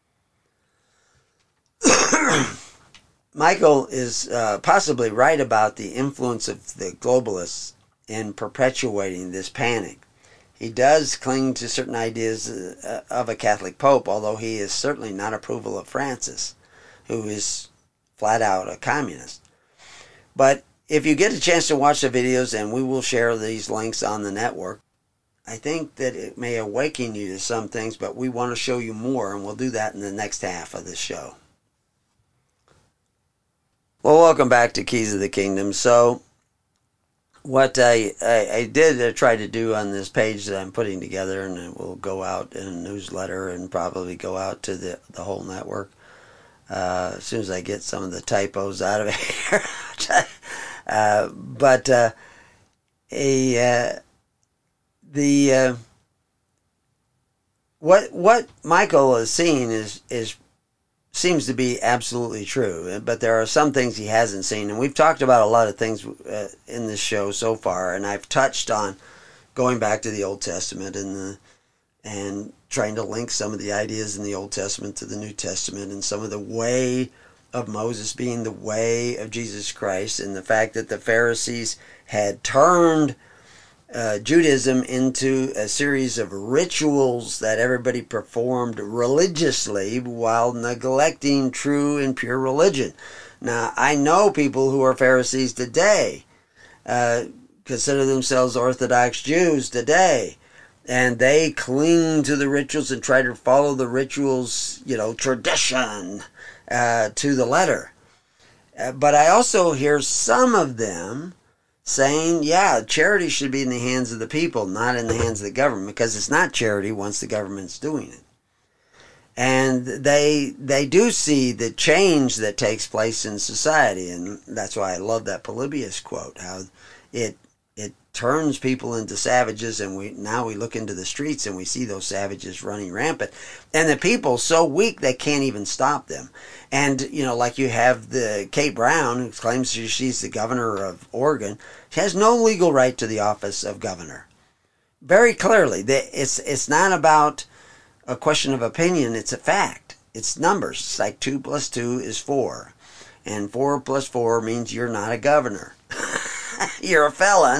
Michael is uh, possibly right about the influence of the globalists in perpetuating this panic. He does cling to certain ideas uh, of a Catholic Pope, although he is certainly not approval of Francis, who is flat out a communist. But if you get a chance to watch the videos, and we will share these links on the network, I think that it may awaken you to some things, but we want to show you more, and we'll do that in the next half of the show. Well, welcome back to Keys of the Kingdom. So, what I, I, I did uh, try to do on this page that I'm putting together, and it will go out in a newsletter and probably go out to the, the whole network uh, as soon as I get some of the typos out of here. uh, but uh, a uh, the uh, what what Michael is seeing is is. seems to be absolutely true, but there are some things he hasn't seen, and we've talked about a lot of things uh, in this show so far, and I've touched on going back to the Old Testament and the and trying to link some of the ideas in the Old Testament to the New Testament, and some of the way of Moses being the way of Jesus Christ, and the fact that the Pharisees had turned Uh, Judaism into a series of rituals that everybody performed religiously while neglecting true and pure religion. Now, I know people who are Pharisees today, uh, consider themselves Orthodox Jews today, and they cling to the rituals and try to follow the rituals, you know, tradition uh, to the letter. Uh, but I also hear some of them saying, yeah, charity should be in the hands of the people, not in the hands of the government, because it's not charity once the government's doing it. And they they do see the change that takes place in society, and that's why I love that Polybius quote, how it it turns people into savages, and we now we look into the streets and we see those savages running rampant, and the people so weak they can't even stop them. And, you know, like you have the Kate Brown, who claims she's the governor of Oregon. She has no legal right to the office of governor. Very clearly, it's it's not about a question of opinion, it's a fact. It's numbers. It's like two plus two is four. And four plus four means you're not a governor. You're a felon,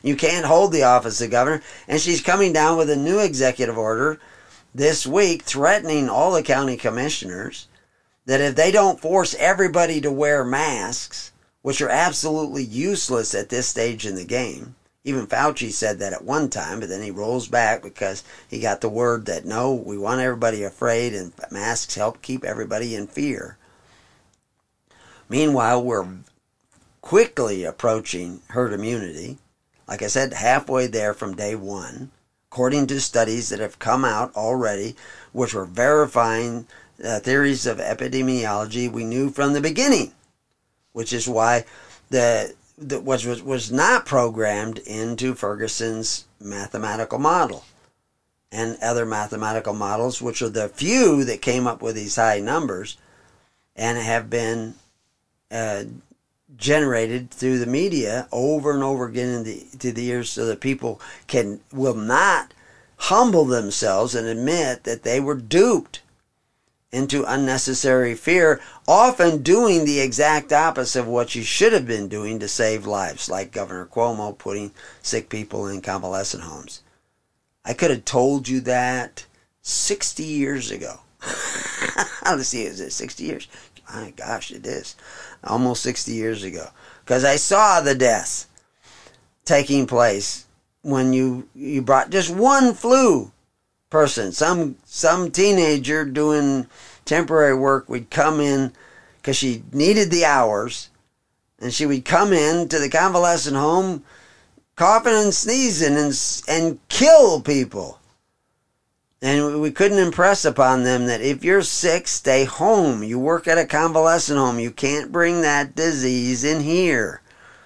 You can't hold the office of governor. And she's coming down with a new executive order this week threatening all the county commissioners that if they don't force everybody to wear masks, which are absolutely useless at this stage in the game. Even Fauci said that at one time, but then he rolls back because he got the word that no, we want everybody afraid and masks help keep everybody in fear. Meanwhile, we're quickly approaching herd immunity. Like I said, halfway there from day one, according to studies that have come out already, which were verifying uh, theories of epidemiology we knew from the beginning, which is why the that was, was was not programmed into Ferguson's mathematical model and other mathematical models, which are the few that came up with these high numbers and have been uh, generated through the media over and over again in the, to the ears, so that people can will not humble themselves and admit that they were duped into unnecessary fear, often doing the exact opposite of what you should have been doing to save lives, like Governor Cuomo putting sick people in convalescent homes. I could have told you that sixty years ago. Let's see, is it sixty years? My gosh, it is. Almost sixty years ago. Because I saw the deaths taking place when you, you brought just one flu person, some some teenager doing temporary work would come in because she needed the hours, and she would come in to the convalescent home coughing and sneezing and and kill people. And we couldn't impress upon them that if you're sick, stay home. You work at a convalescent home. You can't bring that disease in here.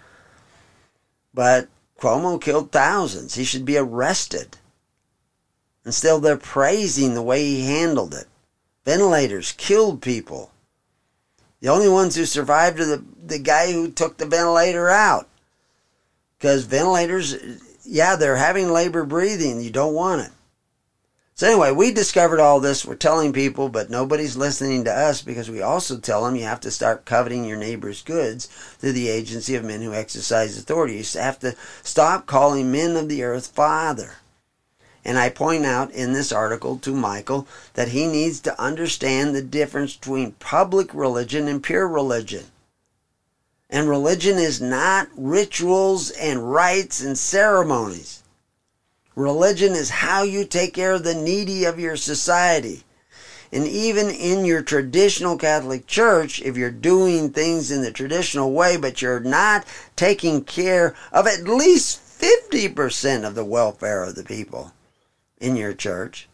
But Cuomo killed thousands. He should be arrested. And still they're praising the way he handled it. Ventilators killed people. The only ones who survived are the, the guy who took the ventilator out. Because ventilators, yeah, they're having labor breathing. You don't want it. So anyway, we discovered all this. We're telling people, but nobody's listening to us, because we also tell them you have to start coveting your neighbor's goods through the agency of men who exercise authority. You have to stop calling men of the earth Father. And I point out in this article to Michael that he needs to understand the difference between public religion and pure religion. And religion is not rituals and rites and ceremonies. Religion is how you take care of the needy of your society. And even in your traditional Catholic Church, if you're doing things in the traditional way, but you're not taking care of at least fifty percent of the welfare of the people in your church,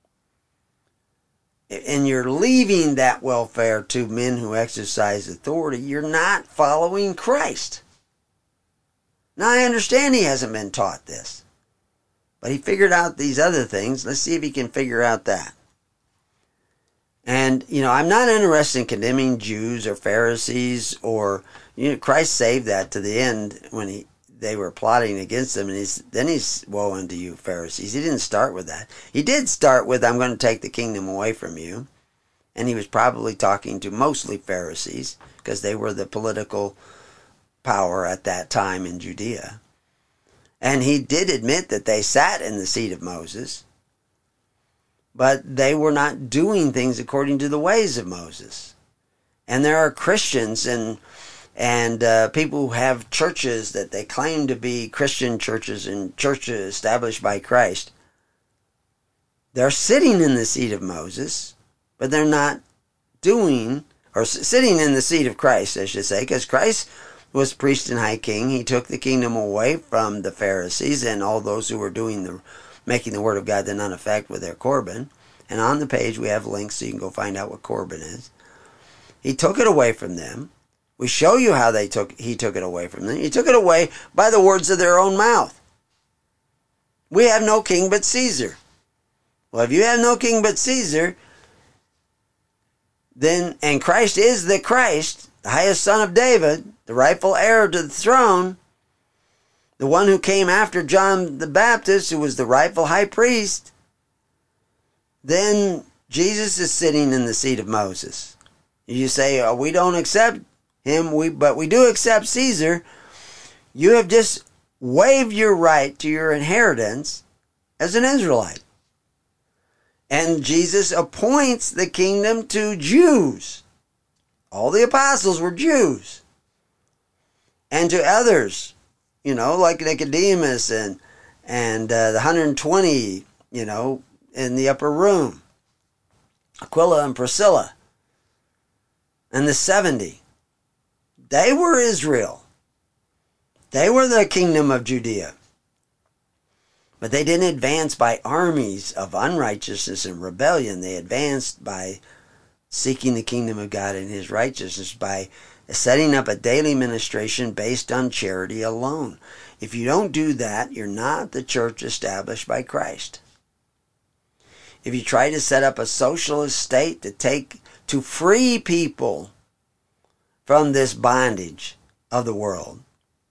and you're leaving that welfare to men who exercise authority, you're not following Christ. Now, I understand he hasn't been taught this, but he figured out these other things. Let's see if he can figure out that. And, you know, I'm not interested in condemning Jews or Pharisees, or, you know, Christ saved that to the end when he they were plotting against him, and he's, then he's, woe unto you, Pharisees. He didn't start with that. He did start with, I'm going to take the kingdom away from you. And he was probably talking to mostly Pharisees, because they were the political power at that time in Judea. And he did admit that they sat in the seat of Moses, but they were not doing things according to the ways of Moses. And there are Christians and and uh, people who have churches that they claim to be Christian churches and churches established by Christ. They're sitting in the seat of Moses, but they're not doing, or sitting in the seat of Christ, I should say, because Christ was priest and high king. He took the kingdom away from the Pharisees and all those who were doing the making the word of God to none effect with their Corban. And on the page we have links so you can go find out what Corban is. He took it away from them. We show you how they took he took it away from them. He took it away by the words of their own mouth. We have no king but Caesar. Well, if you have no king but Caesar, then, and Christ is the Christ, the highest son of David, the rightful heir to the throne, the one who came after John the Baptist, who was the rightful high priest, then Jesus is sitting in the seat of Moses. You say, oh, we don't accept him, we but we do accept Caesar. You have just waive your right to your inheritance as an Israelite. And Jesus appoints the kingdom to Jews. All the apostles were Jews. And to others, you know, like Nicodemus and, and uh, the one hundred twenty, you know, in the upper room. Aquila and Priscilla. And the seventy. They were Israel. They were the kingdom of Judea. But they didn't advance by armies of unrighteousness and rebellion. They advanced by seeking the kingdom of God and his righteousness, by setting up a daily ministration based on charity alone. If you don't do that, you're not the church established by Christ. If you try to set up a socialist state to take, to free people from this bondage of the world,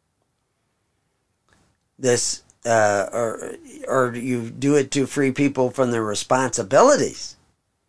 this Uh, or or you do it to free people from their responsibilities,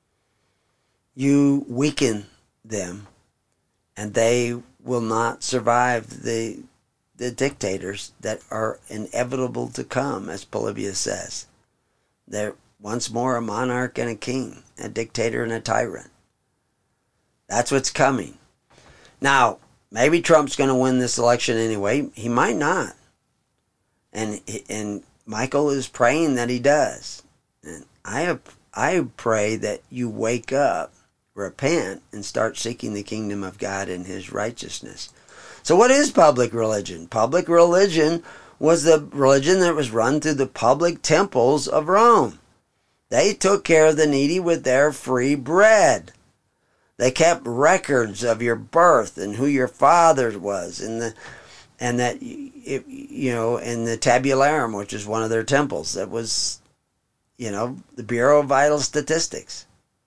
you weaken them, and they will not survive the the dictators that are inevitable to come, as Polybius says. They're once more a monarch and a king, a dictator and a tyrant. That's what's coming. Now, maybe Trump's going to win this election anyway. He might not. And and Michael is praying that he does. And I have, I pray that you wake up, repent, and start seeking the kingdom of God and his righteousness. So what is public religion? Public religion was the religion that was run through the public temples of Rome. They took care of the needy with their free bread. They kept records of your birth and who your father was, and the and that it, you know, in the Tabularum, which is one of their temples, that was, you know, the Bureau of Vital Statistics.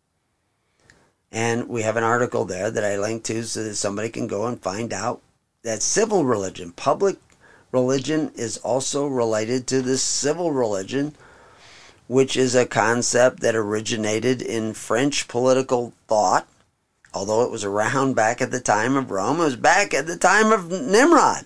And we have an article there that I linked to so that somebody can go and find out that civil religion, public religion, is also related to the civil religion, which is a concept that originated in French political thought. Although it was around back at the time of Rome, it was back at the time of Nimrod.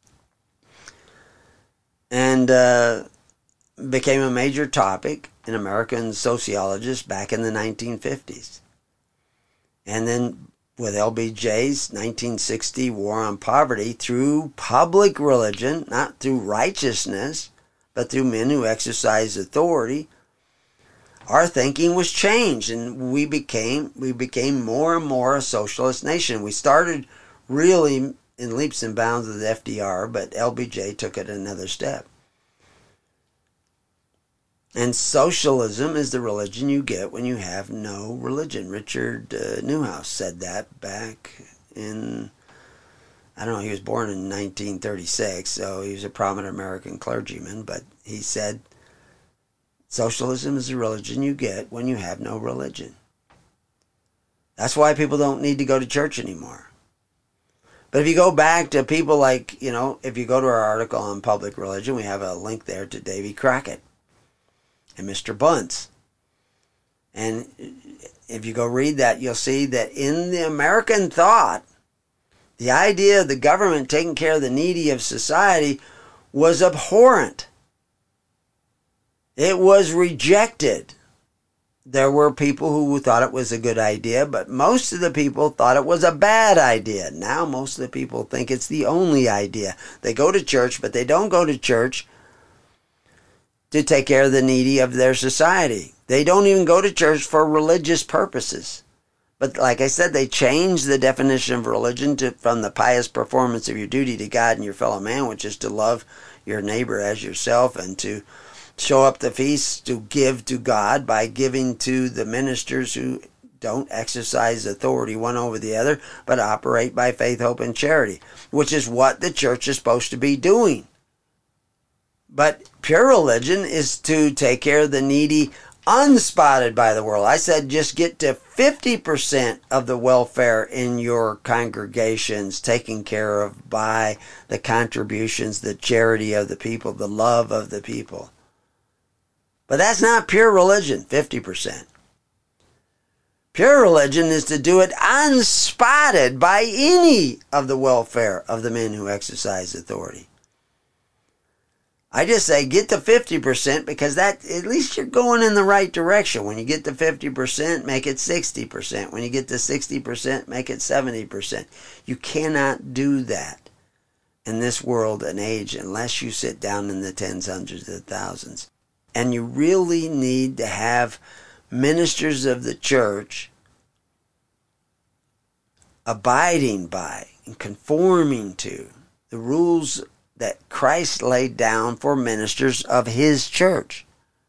And uh, became a major topic in American sociologists back in the nineteen fifties. And then with L B J's nineteen sixty War on Poverty, through public religion, not through righteousness, but through men who exercise authority, our thinking was changed, and we became we became more and more a socialist nation. We started really in leaps and bounds with F D R, but L B J took it another step. And socialism is the religion you get when you have no religion. Richard uh, Neuhaus said that back in, I don't know, he was born in nineteen thirty-six, so he was a prominent American clergyman, but he said, socialism is the religion you get when you have no religion. That's why people don't need to go to church anymore. But if you go back to people like, you know, if you go to our article on public religion, we have a link there to Davy Crockett and Mister Bunce. And if you go read that, you'll see that in the American thought, the idea of the government taking care of the needy of society was abhorrent. It was rejected. There were people who thought it was a good idea, but most of the people thought it was a bad idea. Now most of the people think it's the only idea. They go to church, but they don't go to church to take care of the needy of their society. They don't even go to church for religious purposes. But like I said, they changed the definition of religion to, from the pious performance of your duty to God and your fellow man, which is to love your neighbor as yourself and to show up the feasts, to give to God by giving to the ministers who don't exercise authority one over the other, but operate by faith, hope, and charity, which is what the church is supposed to be doing. But pure religion is to take care of the needy unspotted by the world. I said just get to fifty percent of the welfare in your congregations taken care of by the contributions, the charity of the people, the love of the people. But that's not pure religion, fifty percent. Pure religion is to do it unspotted by any of the welfare of the men who exercise authority. I just say get to fifty percent because that, at least you're going in the right direction. When you get to fifty percent, make it sixty percent. When you get to sixty percent, make it seventy percent. You cannot do that in this world and age unless you sit down in the tens, hundreds, and thousands. And you really need to have ministers of the church abiding by and conforming to the rules that Christ laid down for ministers of his church.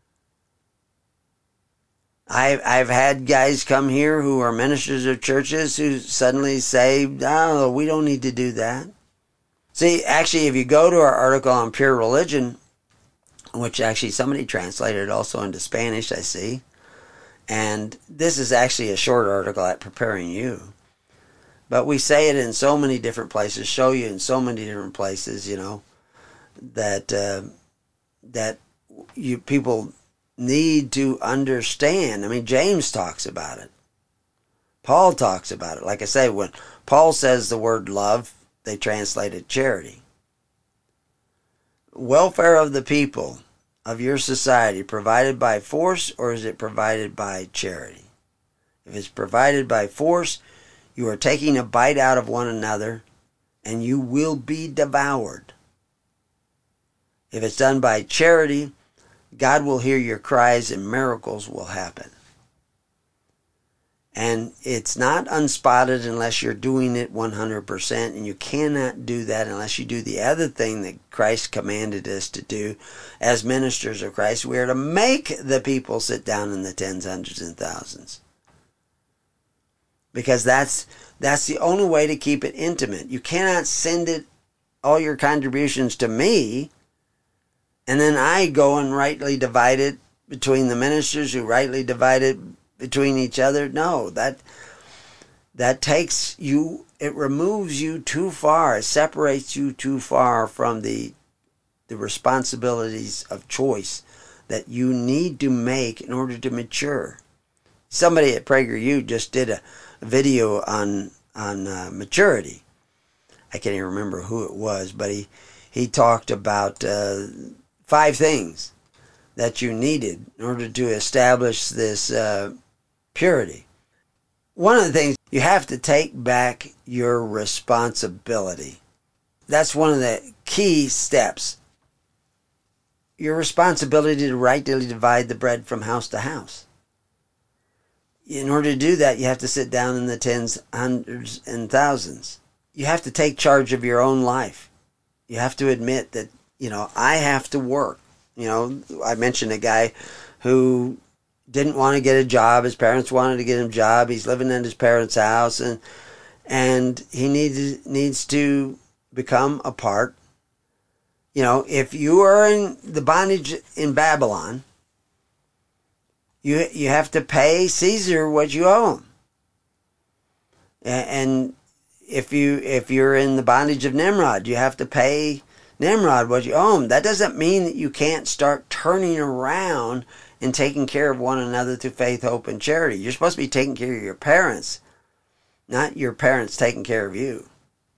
I've, I've had guys come here who are ministers of churches who suddenly say, oh, we don't need to do that. See, actually, if you go to our article on pure religion, which actually somebody translated also into Spanish, I see, and this is actually a short article at Preparing You. But we say it in so many different places, show you in so many different places, you know, that uh, that you people need to understand. I mean, James talks about it. Paul talks about it. Like I say, when Paul says the word love, they translate it charity. Welfare of the people of your society provided by force, or is it provided by charity? If it's provided by force, you are taking a bite out of one another, and you will be devoured. If it's done by charity, God will hear your cries and miracles will happen. And it's not unspotted unless you're doing it one hundred percent, and you cannot do that unless you do the other thing that Christ commanded us to do as ministers of Christ. We are to make the people sit down in the tens, hundreds, and thousands. Because that's that's the only way to keep it intimate. You cannot send it, all your contributions to me, and then I go and rightly divide it between the ministers who rightly divide it between each other. No, that that takes you, it removes you too far. It separates you too far from the the responsibilities of choice that you need to make in order to mature. Somebody at PragerU just did a video on on uh, maturity. I can't even remember who it was, but he he talked about uh, five things that you needed in order to establish this uh, purity. One of the things, you have to take back your responsibility. That's one of the key steps. Your responsibility to rightly divide the bread from house to house. In order to do that, you have to sit down in the tens, hundreds, and thousands. You have to take charge of your own life. You have to admit that, you know, I have to work. You know, I mentioned a guy who didn't want to get a job. His parents wanted to get him a job. He's living in his parents' house, and and he needs needs to become a part. You know, if you are in the bondage in Babylon, You you have to pay Caesar what you owe him. And if you if you're in the bondage of Nimrod, you have to pay Nimrod what you owe him. That doesn't mean that you can't start turning around and taking care of one another through faith, hope, and charity. You're supposed to be taking care of your parents, not your parents taking care of you.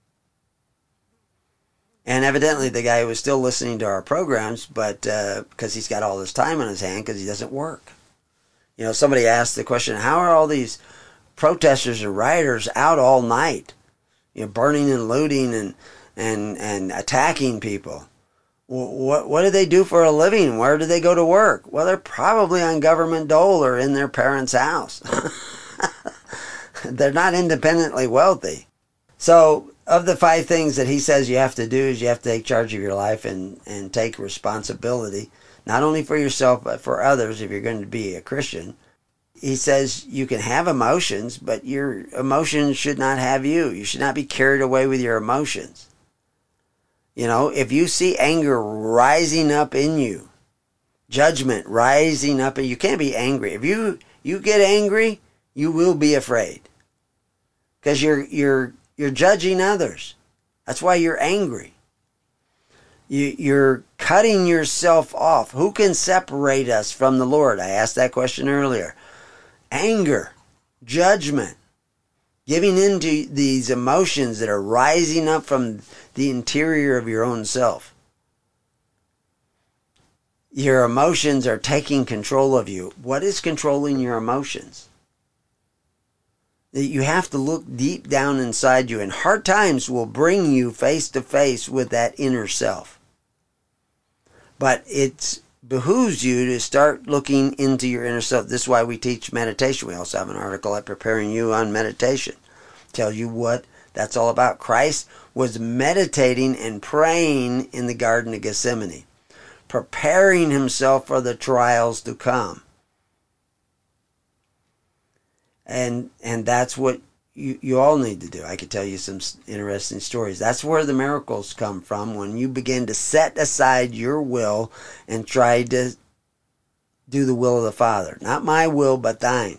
And evidently the guy was still listening to our programs, but uh, because he's got all this time on his hand because he doesn't work. You know, somebody asked the question, how are all these protesters and rioters out all night, you know, burning and looting and and, and attacking people? What, what do they do for a living? Where do they go to work? Well, they're probably on government dole or in their parents' house. They're not independently wealthy. So, of the five things that he says you have to do is you have to take charge of your life and, and take responsibility. Not only for yourself, but for others if you're going to be a Christian. He says you can have emotions, but your emotions should not have you. You should not be carried away with your emotions. You know, if you see anger rising up in you, judgment rising up in you, you can't be angry. If you, you get angry, you will be afraid. Because you're, you're, you're judging others. That's why you're angry. You, you're cutting yourself off. Who can separate us from the Lord? I asked that question earlier. Anger, judgment, giving into these emotions that are rising up from the interior of your own self. your emotions are taking control of you. What is controlling your emotions? That you have to look deep down inside you, and hard times will bring you face to face with that inner self. But it behooves you to start looking into your inner self. This is why we teach meditation. We also have an article at Preparing You on meditation. Tell you what that's all about. Christ was meditating and praying in the Garden of Gethsemane, preparing himself for the trials to come. And and that's what you, you all need to do. I could tell you some interesting stories. That's where the miracles come from, when you begin to set aside your will and try to do the will of the Father. Not my will, but thine.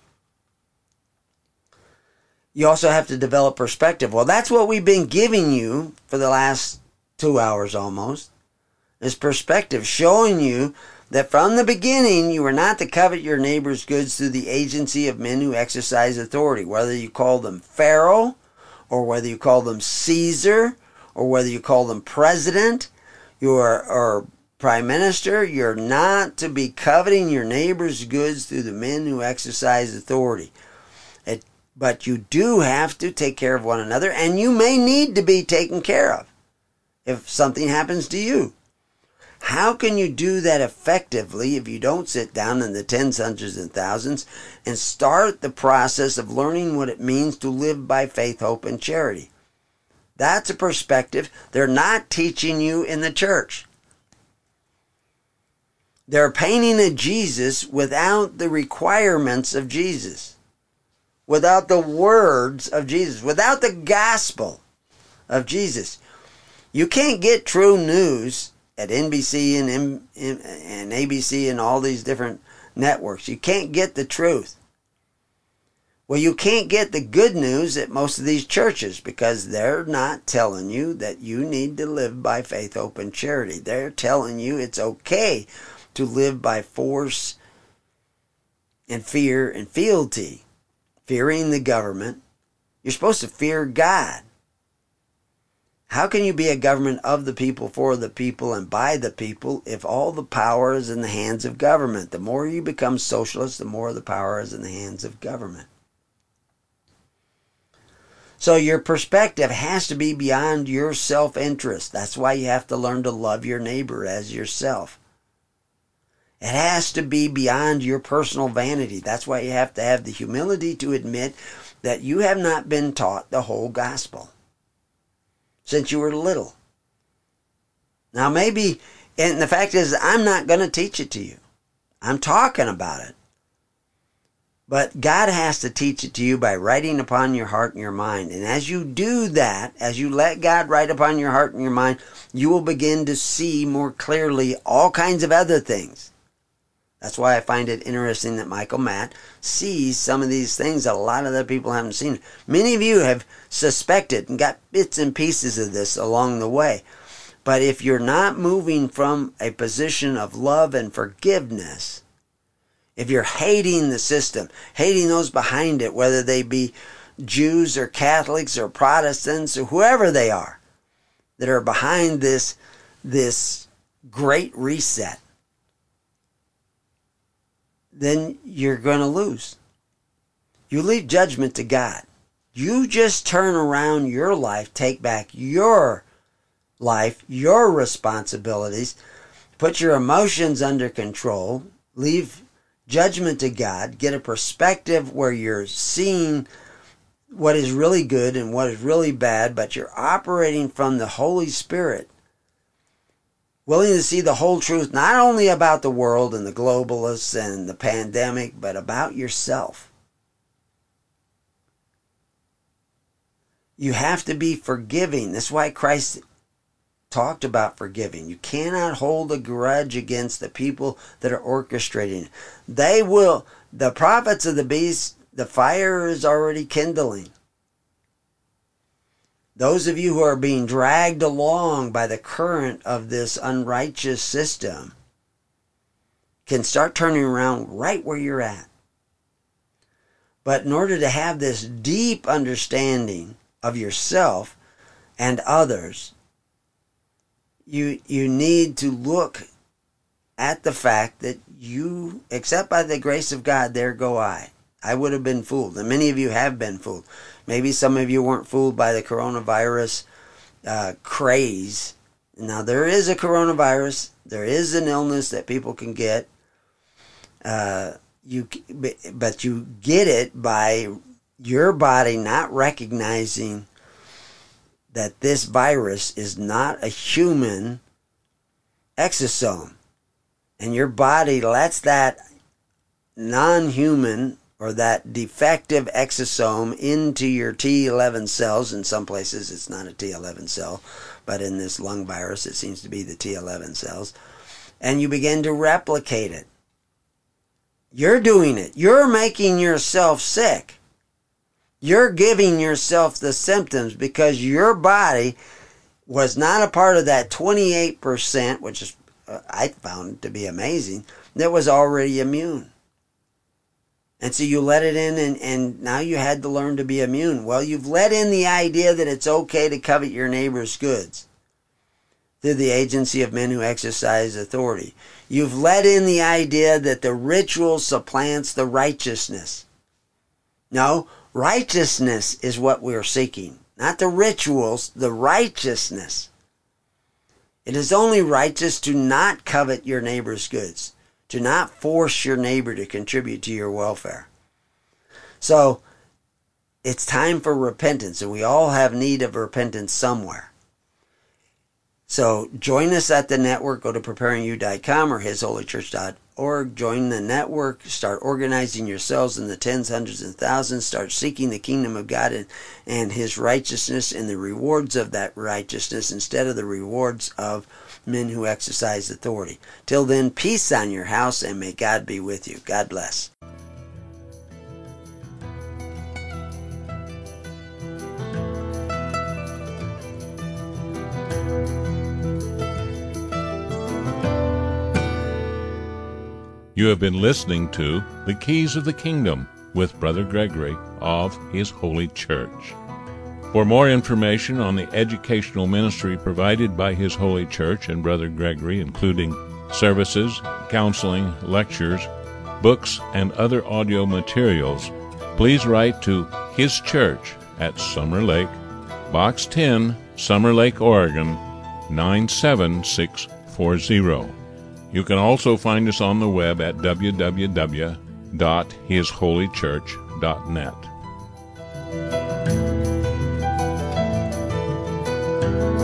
You also have to develop perspective. Well, that's what we've been giving you for the last two hours almost, is perspective, showing you that from the beginning you were not to covet your neighbor's goods through the agency of men who exercise authority, whether you call them Pharaoh, or whether you call them Caesar, or whether you call them president, your or prime minister. You're not to be coveting your neighbor's goods through the men who exercise authority. It, but you do have to take care of one another, and you may need to be taken care of if something happens to you. How can you do that effectively if you don't sit down in the tens, hundreds, and thousands and start the process of learning what it means to live by faith, hope, and charity? That's a perspective they're not teaching you in the church. They're painting a Jesus without the requirements of Jesus, without the words of Jesus, without the gospel of Jesus. You can't get true news at N B C and, M- and A B C and all these different networks. You can't get the truth. Well, you can't get the good news at most of these churches, because they're not telling you that you need to live by faith, hope, and charity. They're telling you it's okay to live by force and fear and fealty. Fearing the government. You're supposed to fear God. How can you be a government of the people, for the people, and by the people if all the power is in the hands of government? The more you become socialist, the more the power is in the hands of government. So your perspective has to be beyond your self-interest. That's why you have to learn to love your neighbor as yourself. It has to be beyond your personal vanity. That's why you have to have the humility to admit that you have not been taught the whole gospel since you were little. Now maybe, and the fact is, I'm not going to teach it to you. I'm talking about it. But God has to teach it to you by writing upon your heart and your mind. And as you do that, as you let God write upon your heart and your mind, you will begin to see more clearly all kinds of other things. That's why I find it interesting that Michael Matt sees some of these things that a lot of other people haven't seen. Many of you have suspected and got bits and pieces of this along the way. But if you're not moving from a position of love and forgiveness, if you're hating the system, hating those behind it, whether they be Jews or Catholics or Protestants or whoever they are that are behind this, this great reset, then you're going to lose. You leave judgment to God. You just turn around your life, take back your life, your responsibilities, put your emotions under control, leave judgment to God, get a perspective where you're seeing what is really good and what is really bad, but you're operating from the Holy Spirit, willing to see the whole truth, not only about the world and the globalists and the pandemic, but about yourself. You have to be forgiving. That's why Christ talked about forgiving. You cannot hold a grudge against the people that are orchestrating. They will, the prophets of the beast, the fire is already kindling. Those of you who are being dragged along by the current of this unrighteous system can start turning around right where you're at. But in order to have this deep understanding of yourself and others, you you need to look at the fact that you, except by the grace of God, there go I. I would have been fooled, and many of you have been fooled. Maybe some of you weren't fooled by the coronavirus uh, craze. Now, there is a coronavirus. There is an illness that people can get. Uh, you, but you get it by your body not recognizing that this virus is not a human exosome. And your body lets that non-human or that defective exosome into your T eleven cells. In some places it's not a T eleven cell, but in this lung virus it seems to be the T eleven cells. And you begin to replicate it. You're doing it. You're making yourself sick. You're giving yourself the symptoms because your body was not a part of that twenty-eight percent, which is uh, I found to be amazing, that was already immune. And so you let it in, and, and now you had to learn to be immune. Well, you've let in the idea that it's okay to covet your neighbor's goods through the agency of men who exercise authority. You've let in the idea that the ritual supplants the righteousness. No, righteousness is what we're seeking. Not the rituals, the righteousness. It is only righteous to not covet your neighbor's goods, to not force your neighbor to contribute to your welfare. So, it's time for repentance, and we all have need of repentance somewhere. So, join us at the network. Go to preparing you dot com or his holy church dot org. Join the network. Start organizing yourselves in the tens, hundreds, and thousands. Start seeking the kingdom of God and, and his righteousness and the rewards of that righteousness instead of the rewards of men who exercise authority. Till then, peace on your house, and may God be with you. God bless. You have been listening to The Keys of the Kingdom with Brother Gregory of His Holy Church. For more information on the educational ministry provided by His Holy Church and Brother Gregory, including services, counseling, lectures, books, and other audio materials, please write to His Church at Summer Lake, Box ten, Summer Lake, Oregon, nine seven six four zero. You can also find us on the web at w w w dot his holy church dot net.